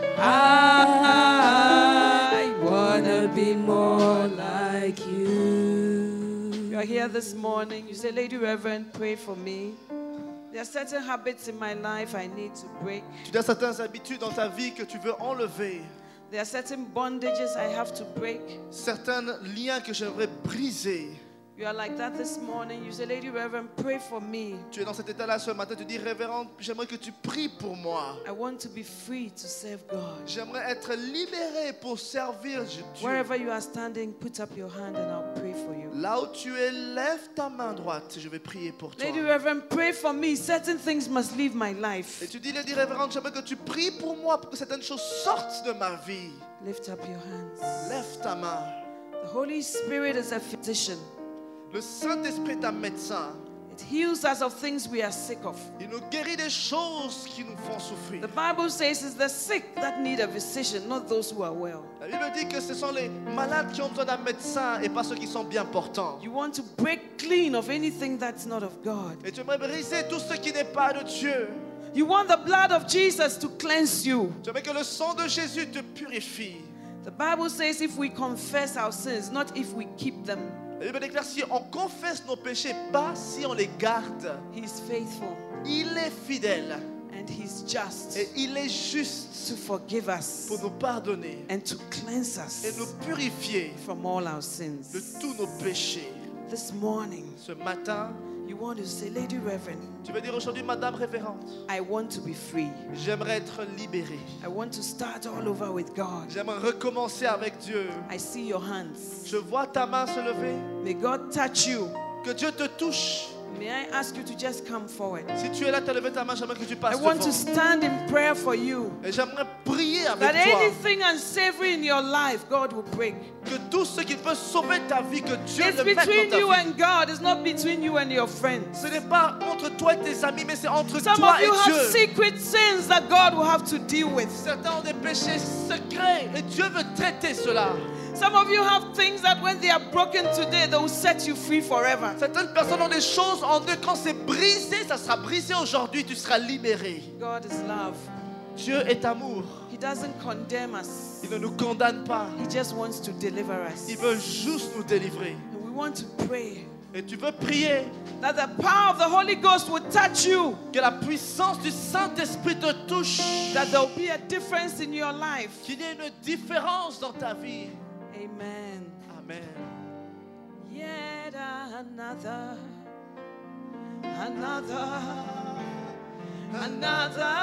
Speaker 4: I wanna be more like you.
Speaker 3: You are here this morning. You say, Lady Reverend, pray for me. There are certain habits in my life I need to break.
Speaker 2: Tu as certaines habitudes dans ta vie que tu veux enlever.
Speaker 3: There are certain bondages I have to break.
Speaker 2: Certains liens que j'aimerais briser.
Speaker 3: You are like that this morning. You say, Lady Reverend, pray for me.
Speaker 2: Tu es dans cet état-là ce matin, tu dis, révérende, j'aimerais que tu pries pour moi.
Speaker 3: I want to be free to serve God.
Speaker 2: J'aimerais être libéré pour servir Dieu.
Speaker 3: Wherever you are standing, put up your hand and I'll pray for you.
Speaker 2: Là où tu es, lève ta main droite, je vais prier pour toi.
Speaker 3: Lady Reverend, pray for me. Certain things must leave my life.
Speaker 2: Et tu dis, Lady Révérende, j'aimerais que tu pries pour moi pour que certaines choses sortent de ma vie.
Speaker 3: Lift up your hands.
Speaker 2: Lève ta main.
Speaker 3: The Holy Spirit is a physician.
Speaker 2: Le Saint-Esprit est un médecin.
Speaker 3: It heals us of things we are sick of.
Speaker 2: Il nous guérit des choses qui nous font souffrir.
Speaker 3: The Bible says it's the sick that need a physician, not those who are well.
Speaker 2: La Bible dit que ce sont les malades qui ont besoin d'un médecin et pas ceux qui sont bien portants.
Speaker 3: You want to break clean of anything that's not of God.
Speaker 2: Et tu aimerais briser tout ce qui n'est pas de Dieu.
Speaker 3: You want the blood of Jesus to cleanse you.
Speaker 2: Tu aimerais que le sang de Jésus te purifie.
Speaker 3: The Bible says if we confess our sins, not if we keep them,
Speaker 2: La Bible déclare si on confesse nos péchés, pas si on les garde.
Speaker 3: He's faithful
Speaker 2: Il est fidèle
Speaker 3: and He's just
Speaker 2: et il est juste
Speaker 3: to forgive us
Speaker 2: pour nous pardonner
Speaker 3: and to cleanse
Speaker 2: et nous
Speaker 3: us
Speaker 2: purifier
Speaker 3: from all our sins.
Speaker 2: de tous nos péchés.
Speaker 3: This morning,
Speaker 2: Ce matin,
Speaker 3: you want to say, Lady Reverend,
Speaker 2: tu vas dire aujourd'hui, Madame Révérende,
Speaker 3: I want to be free.
Speaker 2: j'aimerais être libéré.
Speaker 3: I want to start all over with God.
Speaker 2: J'aimerais recommencer avec Dieu.
Speaker 3: I see your hands.
Speaker 2: Je vois ta main se lever.
Speaker 3: May God touch you.
Speaker 2: Que Dieu te touche.
Speaker 3: May I ask you to just come forward?
Speaker 2: Si tu es là, tu as levé ta main, j'aimerais que tu
Speaker 3: I
Speaker 2: passes
Speaker 3: want to
Speaker 2: devant.
Speaker 3: stand in prayer for you.
Speaker 2: Et j'aimerais prier
Speaker 3: That
Speaker 2: avec toi.
Speaker 3: anything unsavory in your life, God will break.
Speaker 2: Que tout ce qui peut sauver ta vie, que Dieu
Speaker 3: It's
Speaker 2: le mette
Speaker 3: between
Speaker 2: dans ta
Speaker 3: you
Speaker 2: vie.
Speaker 3: and God. It's not between you and your friends.
Speaker 2: Ce n'est pas entre toi et tes amis, mais c'est entre
Speaker 3: Some
Speaker 2: toi
Speaker 3: of
Speaker 2: et
Speaker 3: you have
Speaker 2: Dieu.
Speaker 3: secret sins that God will have to deal with.
Speaker 2: Certains ont des péchés secrets et Dieu veut traiter cela.
Speaker 3: Some of you have things that when they are broken today, they will set you free forever.
Speaker 2: Certaines personnes ont des choses en eux. Quand c'est brisé, ça sera brisé aujourd'hui. Tu seras libéré.
Speaker 3: God is love.
Speaker 2: Dieu est amour.
Speaker 3: He doesn't condemn us.
Speaker 2: Il ne nous condamne pas.
Speaker 3: He just wants to deliver us.
Speaker 2: Il veut juste nous délivrer.
Speaker 3: And we want to pray
Speaker 2: Et tu veux prier
Speaker 3: that the power of the Holy Ghost will touch you.
Speaker 2: que la puissance du Saint-Esprit te touche.
Speaker 3: That there will be a difference in your life.
Speaker 2: Qu'il y ait une différence dans ta vie.
Speaker 3: Amen.
Speaker 2: Amen.
Speaker 3: Yet another, another, another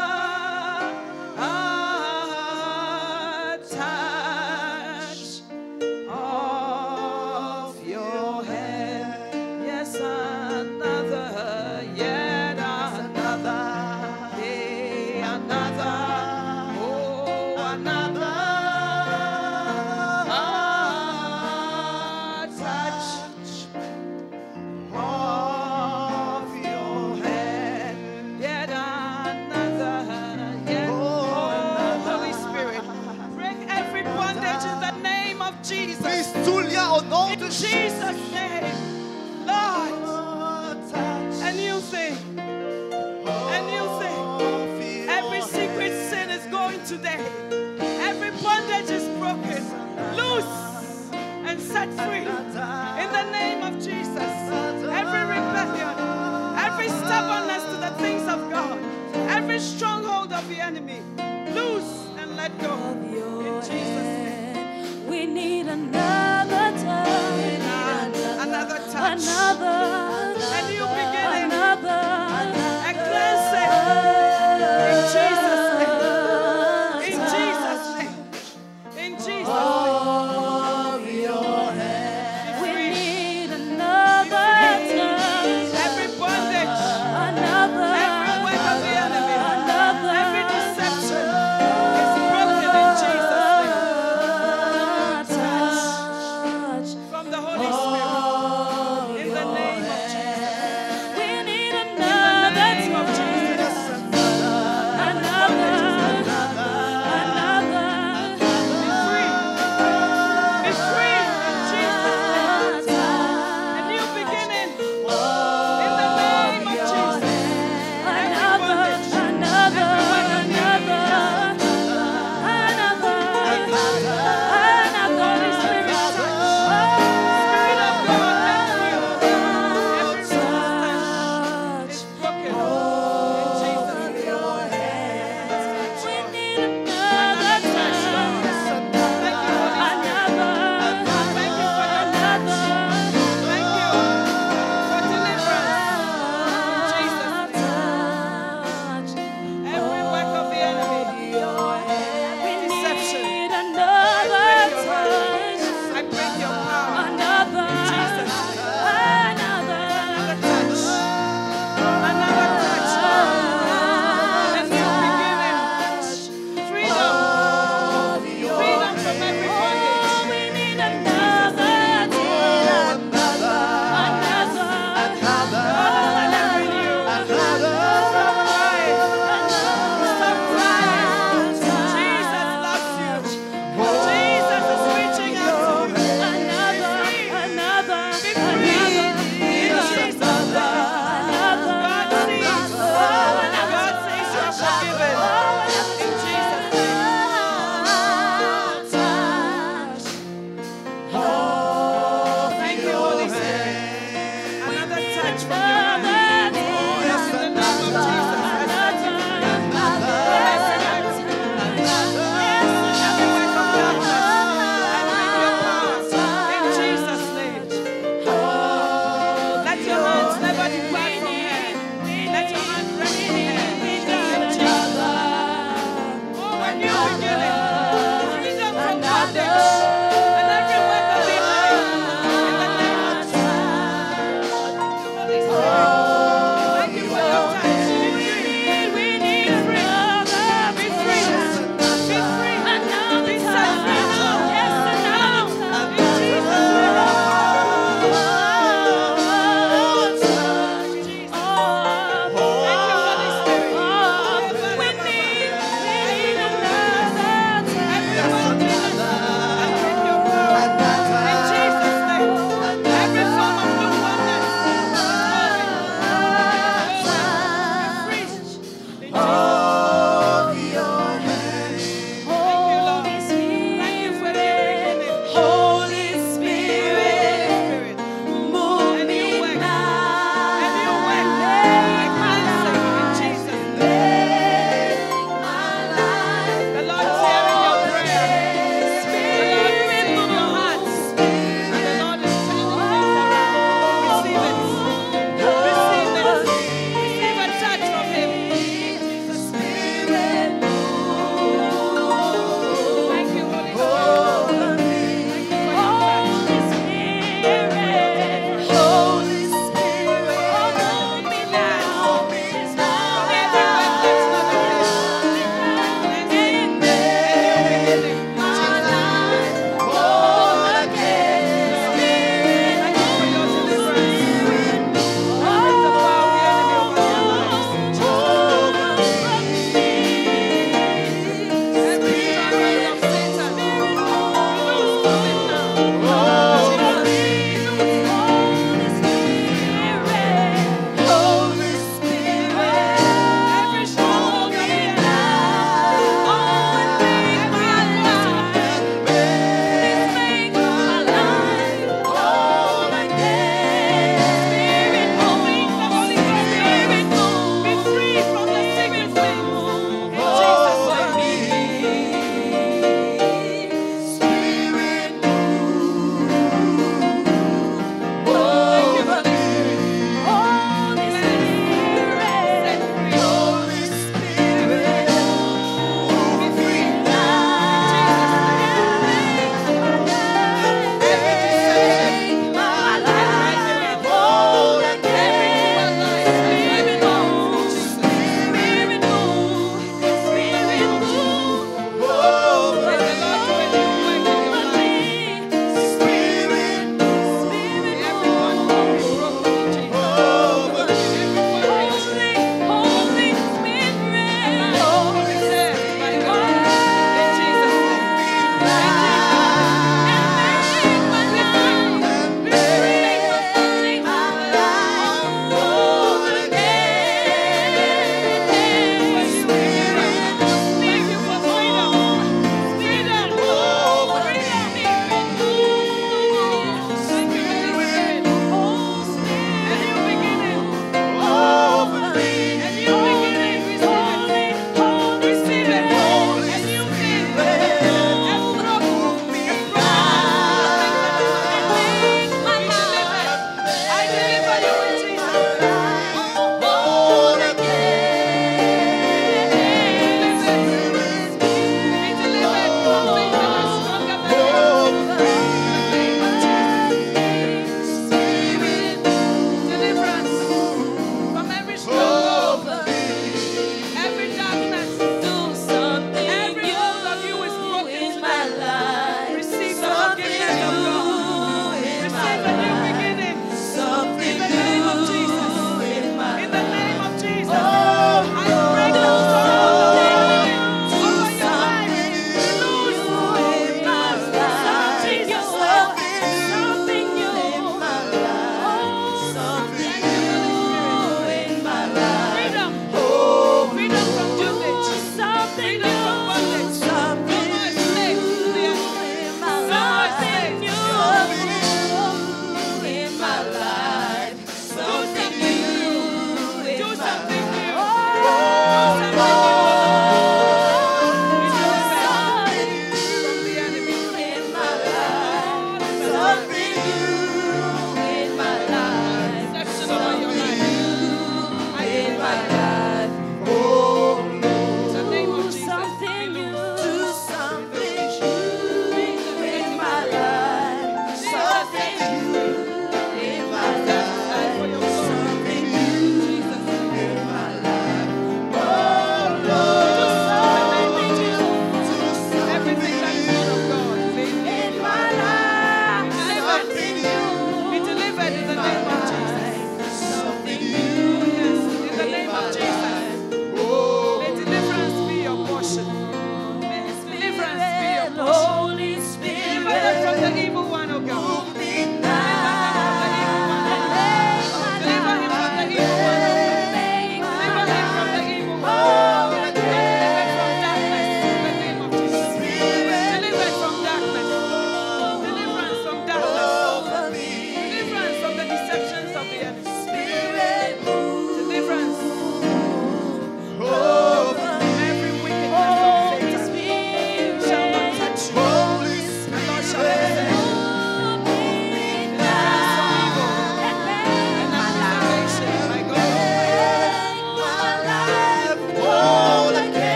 Speaker 3: ah, touch of your hand. Yes, another, yet another, hey, another, oh, another.
Speaker 2: Brise tout lien au nom de
Speaker 3: In
Speaker 2: Jésus.
Speaker 3: Jesus' name, Lord, a new thing, a new thing. Every secret sin is going today. Every bondage is broken, loose and set free. In the name of Jesus, every rebellion, every stubbornness to the things of God, every stronghold of the enemy, loose and let go. In Jesus' name.
Speaker 4: We need another touch.
Speaker 3: Another touch.
Speaker 4: Another.
Speaker 3: A new beginning.
Speaker 4: Another.
Speaker 3: A cleansing. In Jesus' name. In Jesus' name. In Jesus' name.
Speaker 4: We need another touch.
Speaker 3: Every bondage.
Speaker 4: Another.
Speaker 3: Every work of the enemy.
Speaker 4: Another.
Speaker 3: Every deception is broken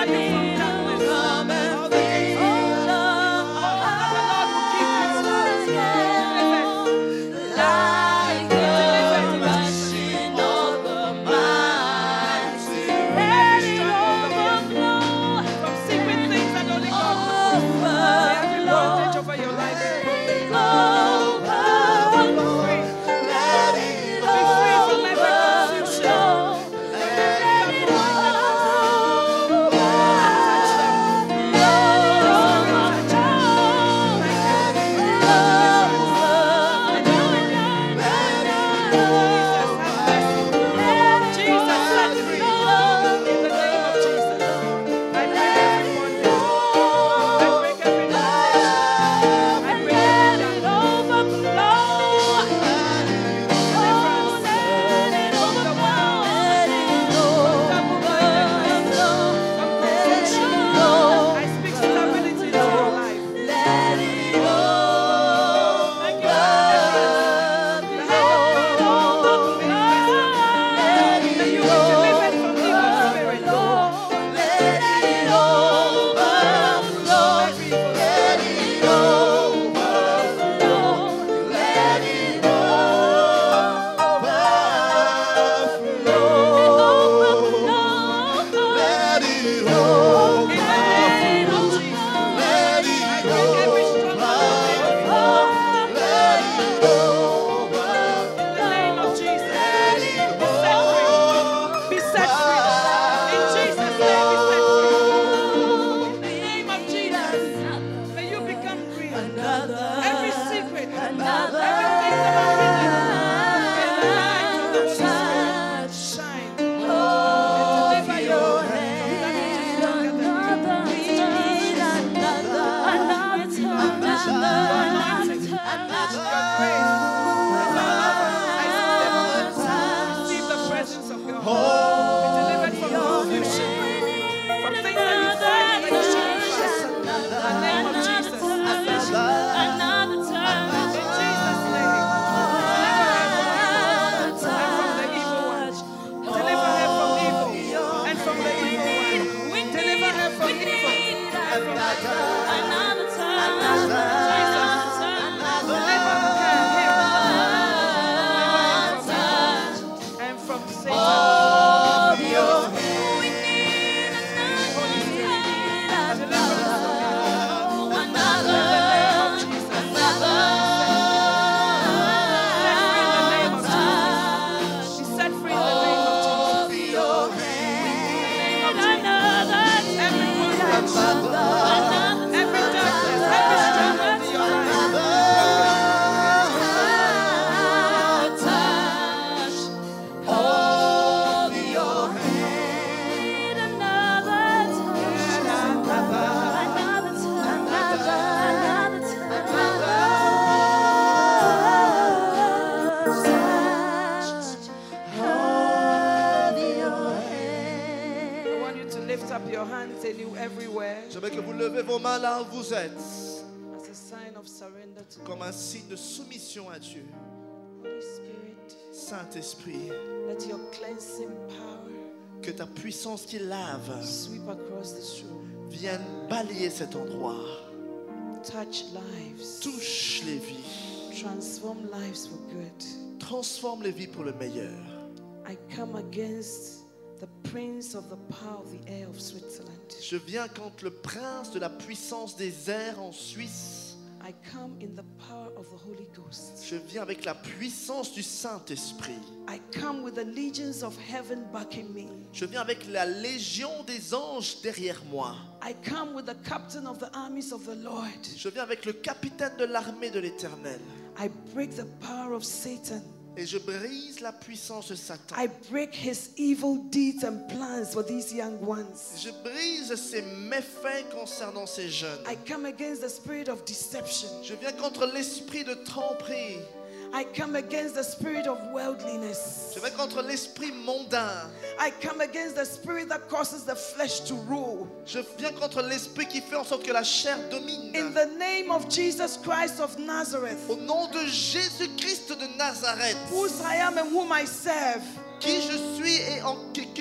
Speaker 2: Je veux que vous levez vos mains là où vous êtes,
Speaker 3: as a sign of surrender to
Speaker 2: comme un signe de soumission à Dieu.
Speaker 3: Holy Spirit.
Speaker 2: Saint-Esprit,
Speaker 3: Let your cleansing power
Speaker 2: que ta puissance qui lave
Speaker 3: sweep across this room.
Speaker 2: vienne balayer cet endroit.
Speaker 3: Touch lives.
Speaker 2: Touche les vies.
Speaker 3: Transform lives for good.
Speaker 2: Transforme les vies pour le meilleur.
Speaker 3: I come against the prince of the power of the air of Switzerland.
Speaker 2: Je viens contre le prince de la puissance des airs en Suisse.
Speaker 3: I come in the power of the Holy Ghost.
Speaker 2: Je viens avec la puissance du Saint-Esprit.
Speaker 3: I come with the legions of heaven backing me.
Speaker 2: Je viens avec la légion des anges derrière moi.
Speaker 3: I come with the captain of the armies of the Lord.
Speaker 2: Je viens avec le capitaine de l'armée de l'Éternel.
Speaker 3: I break the power of Satan.
Speaker 2: Et je brise la puissance de Satan.
Speaker 3: I break his evil deeds and plans for these young ones.
Speaker 2: Je brise ses méfaits concernant ces jeunes.
Speaker 3: I come against the spirit of deception.
Speaker 2: Je viens contre l'esprit de tromperie.
Speaker 3: I come against the spirit of worldliness.
Speaker 2: Je viens contre l'esprit mondain.
Speaker 3: I come against the spirit that causes the flesh to rule.
Speaker 2: Je viens contre l'esprit qui fait en sorte que la chair domine.
Speaker 3: In the name of Jesus Christ of Nazareth,
Speaker 2: Au nom de Jésus-Christ de Nazareth,
Speaker 3: whose I am and whom I serve,
Speaker 2: qui je suis et en, que, que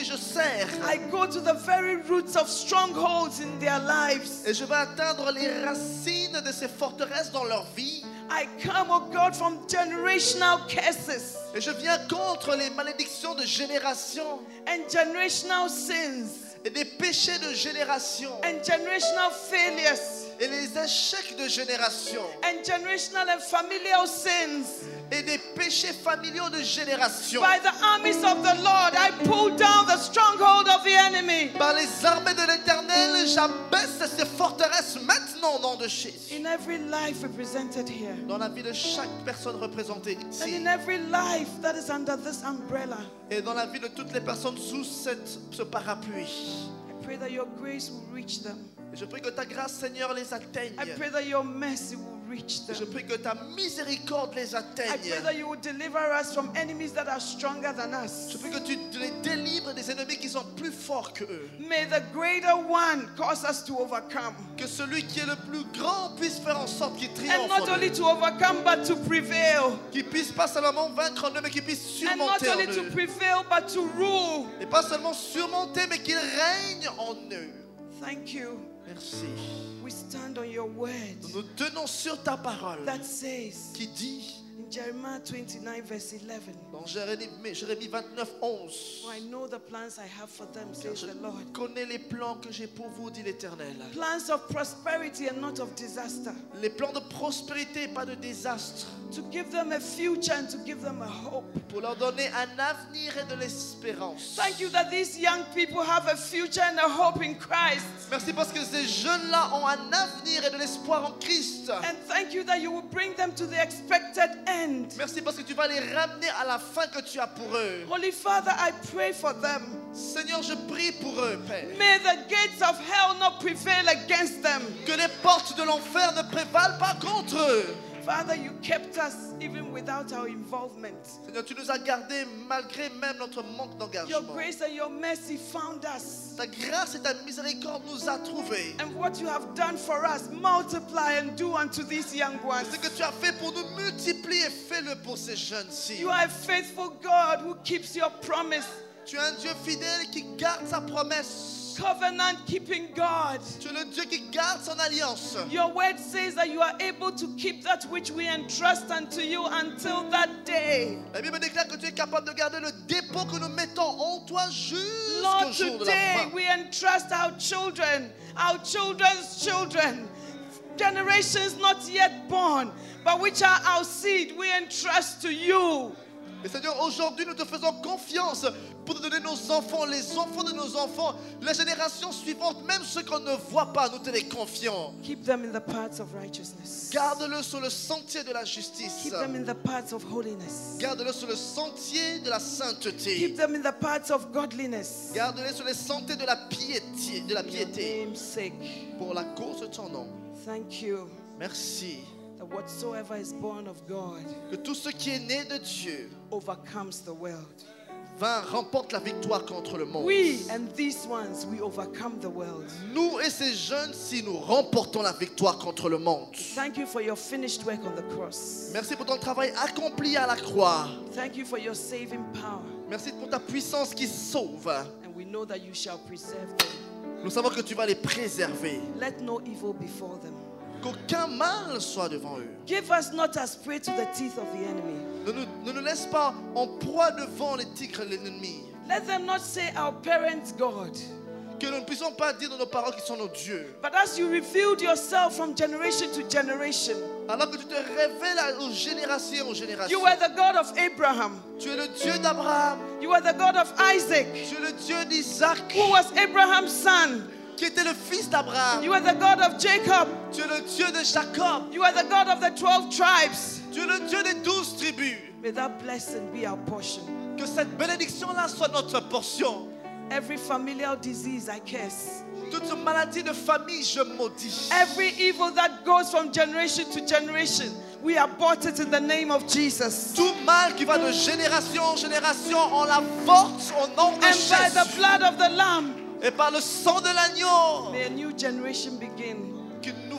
Speaker 2: je sers.
Speaker 3: I go to the very roots of strongholds in their lives.
Speaker 2: Et je vais atteindre les racines de ces forteresses dans leur vie.
Speaker 3: I come, oh God, from generational curses
Speaker 2: Et je viens contre les malédictions de génération
Speaker 3: and generational sins
Speaker 2: et des péchés de génération
Speaker 3: and generational failures
Speaker 2: et les échecs de génération
Speaker 3: and generational and familial sins.
Speaker 2: et des péchés familiaux de génération.
Speaker 3: By the armies of the Lord, I pull down the stronghold of the enemy.
Speaker 2: Par les armées de l'Éternel, j'abaisse ces forteresses maintenant au nom de Jésus.
Speaker 3: In every life represented here,
Speaker 2: Dans la vie de chaque personne représentée
Speaker 3: and
Speaker 2: ici
Speaker 3: in every life that is under this umbrella,
Speaker 2: et dans la vie de toutes les personnes sous cette, ce parapluie.
Speaker 3: I pray that your grace will reach them.
Speaker 2: Et je prie que ta grâce, Seigneur, les atteigne.
Speaker 3: I pray that your mercy will reach
Speaker 2: Et je
Speaker 3: them.
Speaker 2: prie que ta miséricorde les
Speaker 3: I pray
Speaker 2: atteigne.
Speaker 3: that you will deliver us from enemies that are stronger than us.
Speaker 2: Je prie que tu les délivres des ennemis qui sont plus forts que eux.
Speaker 3: May the greater one cause us to overcome.
Speaker 2: Que celui qui est le plus grand puisse faire en sorte qu'il
Speaker 3: And
Speaker 2: triomphe
Speaker 3: not
Speaker 2: en
Speaker 3: only
Speaker 2: eux.
Speaker 3: to overcome, but to prevail.
Speaker 2: Qu'il puisse pas seulement vaincre en eux, mais qu'il puisse
Speaker 3: And not
Speaker 2: surmonter en
Speaker 3: only to
Speaker 2: eux.
Speaker 3: prevail, but to rule.
Speaker 2: Et pas seulement surmonter, mais qu'il règne en eux.
Speaker 3: Thank you.
Speaker 2: Merci.
Speaker 3: We stand on your word
Speaker 2: Nous nous tenons sur ta parole
Speaker 3: that says
Speaker 2: qui dit
Speaker 3: in Jeremiah twenty-nine, verse eleven,
Speaker 2: dans Jérémie, Jérémie vingt-neuf, onze.
Speaker 3: for I know the plans I have for them,
Speaker 2: Car
Speaker 3: says
Speaker 2: je
Speaker 3: the Lord.
Speaker 2: connais les plans que j'ai pour vous, dit l'Éternel.
Speaker 3: Plans of prosperity and not of disaster.
Speaker 2: Les plans de prospérité et pas de désastre.
Speaker 3: To give them a future and to give them a hope.
Speaker 2: Pour leur donner un avenir et de l'espérance.
Speaker 3: Thank you that these young people have a future and a hope in Christ.
Speaker 2: Merci parce que ces jeunes-là ont un avenir et de l'espoir en Christ.
Speaker 3: And thank you that you will bring them to the expected end.
Speaker 2: Merci parce que tu vas les ramener à la fin que tu as pour eux.
Speaker 3: Holy Father, I pray for them.
Speaker 2: Seigneur, je prie pour eux, Père.
Speaker 3: May the gates of hell not prevail against them.
Speaker 2: Que les portes de l'enfer ne prévalent pas contre eux.
Speaker 3: Father, you kept us even without our involvement.
Speaker 2: Seigneur, tu nous as gardés malgré même notre manque
Speaker 3: Your
Speaker 2: d'engagement.
Speaker 3: grace and your mercy found us.
Speaker 2: Ta grâce et ta miséricorde nous a trouvés.
Speaker 3: And what you have done for us, multiply and do unto these young ones.
Speaker 2: Ce que tu as fait pour nous, multiplie et fais-le pour ces jeunes-ci.
Speaker 3: You are a faithful God who keeps your promise.
Speaker 2: Tu es un Dieu fidèle qui garde sa promesse.
Speaker 3: Covenant keeping God.
Speaker 2: Tu es le Dieu qui garde son alliance.
Speaker 3: Your word says that you are able to keep that which we entrust unto you until that day.
Speaker 2: La Bible déclare que tu es capable de garder le dépôt que nous mettons en toi jusqu'au
Speaker 3: Lord,
Speaker 2: jour de la
Speaker 3: today
Speaker 2: fin.
Speaker 3: we entrust our children, our children's children, generations not yet born, but which are our seed, we entrust to you.
Speaker 2: Et Seigneur, aujourd'hui, nous te faisons confiance pour te donner nos enfants, les enfants de nos enfants, les générations suivantes, même ceux qu'on ne voit pas, nous te les confions.
Speaker 3: Keep them in the paths of righteousness.
Speaker 2: Garde-le sur le sentier de la justice.
Speaker 3: Keep them in the paths of holiness.
Speaker 2: Garde-le sur le sentier de la sainteté.
Speaker 3: Keep them in the paths of godliness.
Speaker 2: Garde-le sur les sentiers de la piété, de la
Speaker 3: For your
Speaker 2: piété.
Speaker 3: name's sake.
Speaker 2: Pour la cause de ton nom.
Speaker 3: Thank you
Speaker 2: Merci.
Speaker 3: that whatsoever is born of God
Speaker 2: Que tout ce qui est né de Dieu
Speaker 3: overcomes the world.
Speaker 2: vint remporte la victoire contre le monde.
Speaker 3: We and these ones, we overcome the world.
Speaker 2: Nous et ces jeunes, si nous remportons la victoire contre le monde.
Speaker 3: Thank you for your finished work on the cross.
Speaker 2: Merci pour ton travail accompli à la croix.
Speaker 3: Thank you for your saving power.
Speaker 2: Merci pour ta puissance qui sauve.
Speaker 3: And we know that you shall preserve them.
Speaker 2: Nous savons que tu vas les préserver.
Speaker 3: Let no evil befall them.
Speaker 2: Qu'aucun mal soit devant eux.
Speaker 3: Give us not as prey to the teeth of the enemy.
Speaker 2: Ne nous, ne nous laisse pas en proie devant les tigres et l'ennemi.
Speaker 3: Let them not say our parents God.
Speaker 2: Que nous ne puissions pas dire de nos parents qui sont nos dieux.
Speaker 3: But as you revealed yourself from generation to generation,
Speaker 2: Alors que tu te révèles aux générations aux générations.
Speaker 3: you were the God of Abraham.
Speaker 2: Tu es le Dieu d'Abraham.
Speaker 3: You are the God of Isaac,
Speaker 2: Tu es le Dieu d'Isaac.
Speaker 3: who was Abraham's son.
Speaker 2: Qui était le fils d'Abraham.
Speaker 3: You are the God of Jacob.
Speaker 2: Tu es le Dieu de Jacob.
Speaker 3: You are the God of the twelve tribes.
Speaker 2: Tu es le Dieu des douze tribus.
Speaker 3: May that blessing be our portion.
Speaker 2: Que cette bénédiction-là soit notre portion.
Speaker 3: Every familial disease I curse.
Speaker 2: Toute maladie de famille, je maudis.
Speaker 3: Every evil that goes from generation to generation, we abort it in the name of Jesus.
Speaker 2: Tout mal qui va de génération en génération, on l'avorte au nom de
Speaker 3: And by the
Speaker 2: Jésus.
Speaker 3: blood of the Lamb,
Speaker 2: Et par le sang de l'agneau,
Speaker 3: may a new generation begin.
Speaker 2: qu'une nouvelle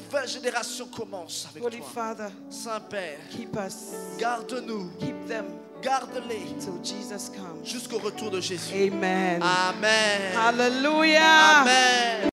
Speaker 2: nouvelle génération commence avec
Speaker 3: Holy
Speaker 2: toi.
Speaker 3: Father,
Speaker 2: Saint-Père,
Speaker 3: keep us,
Speaker 2: garde-nous,
Speaker 3: keep them
Speaker 2: garde-les
Speaker 3: till Jesus comes.
Speaker 2: jusqu'au retour de Jésus.
Speaker 3: Amen.
Speaker 2: Amen.
Speaker 3: Hallelujah.
Speaker 2: Amen.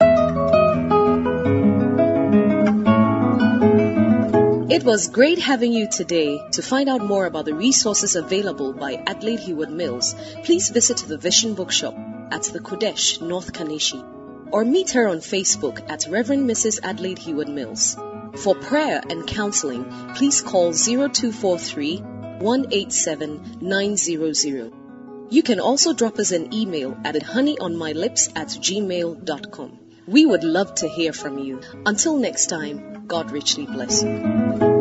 Speaker 1: It was great having you today. To find out more about the resources available by Adelaide Heward Mills, please visit the Vision Bookshop at the Kodesh, North Kanishi, or meet her on Facebook at Reverend Missus Adelaide Heward Mills. For prayer and counseling, please call zero two four three, one eight seven, nine zero zero. You can also drop us an email at honeyonmylips at gmail dot com. We would love to hear from you. Until next time, God richly bless you.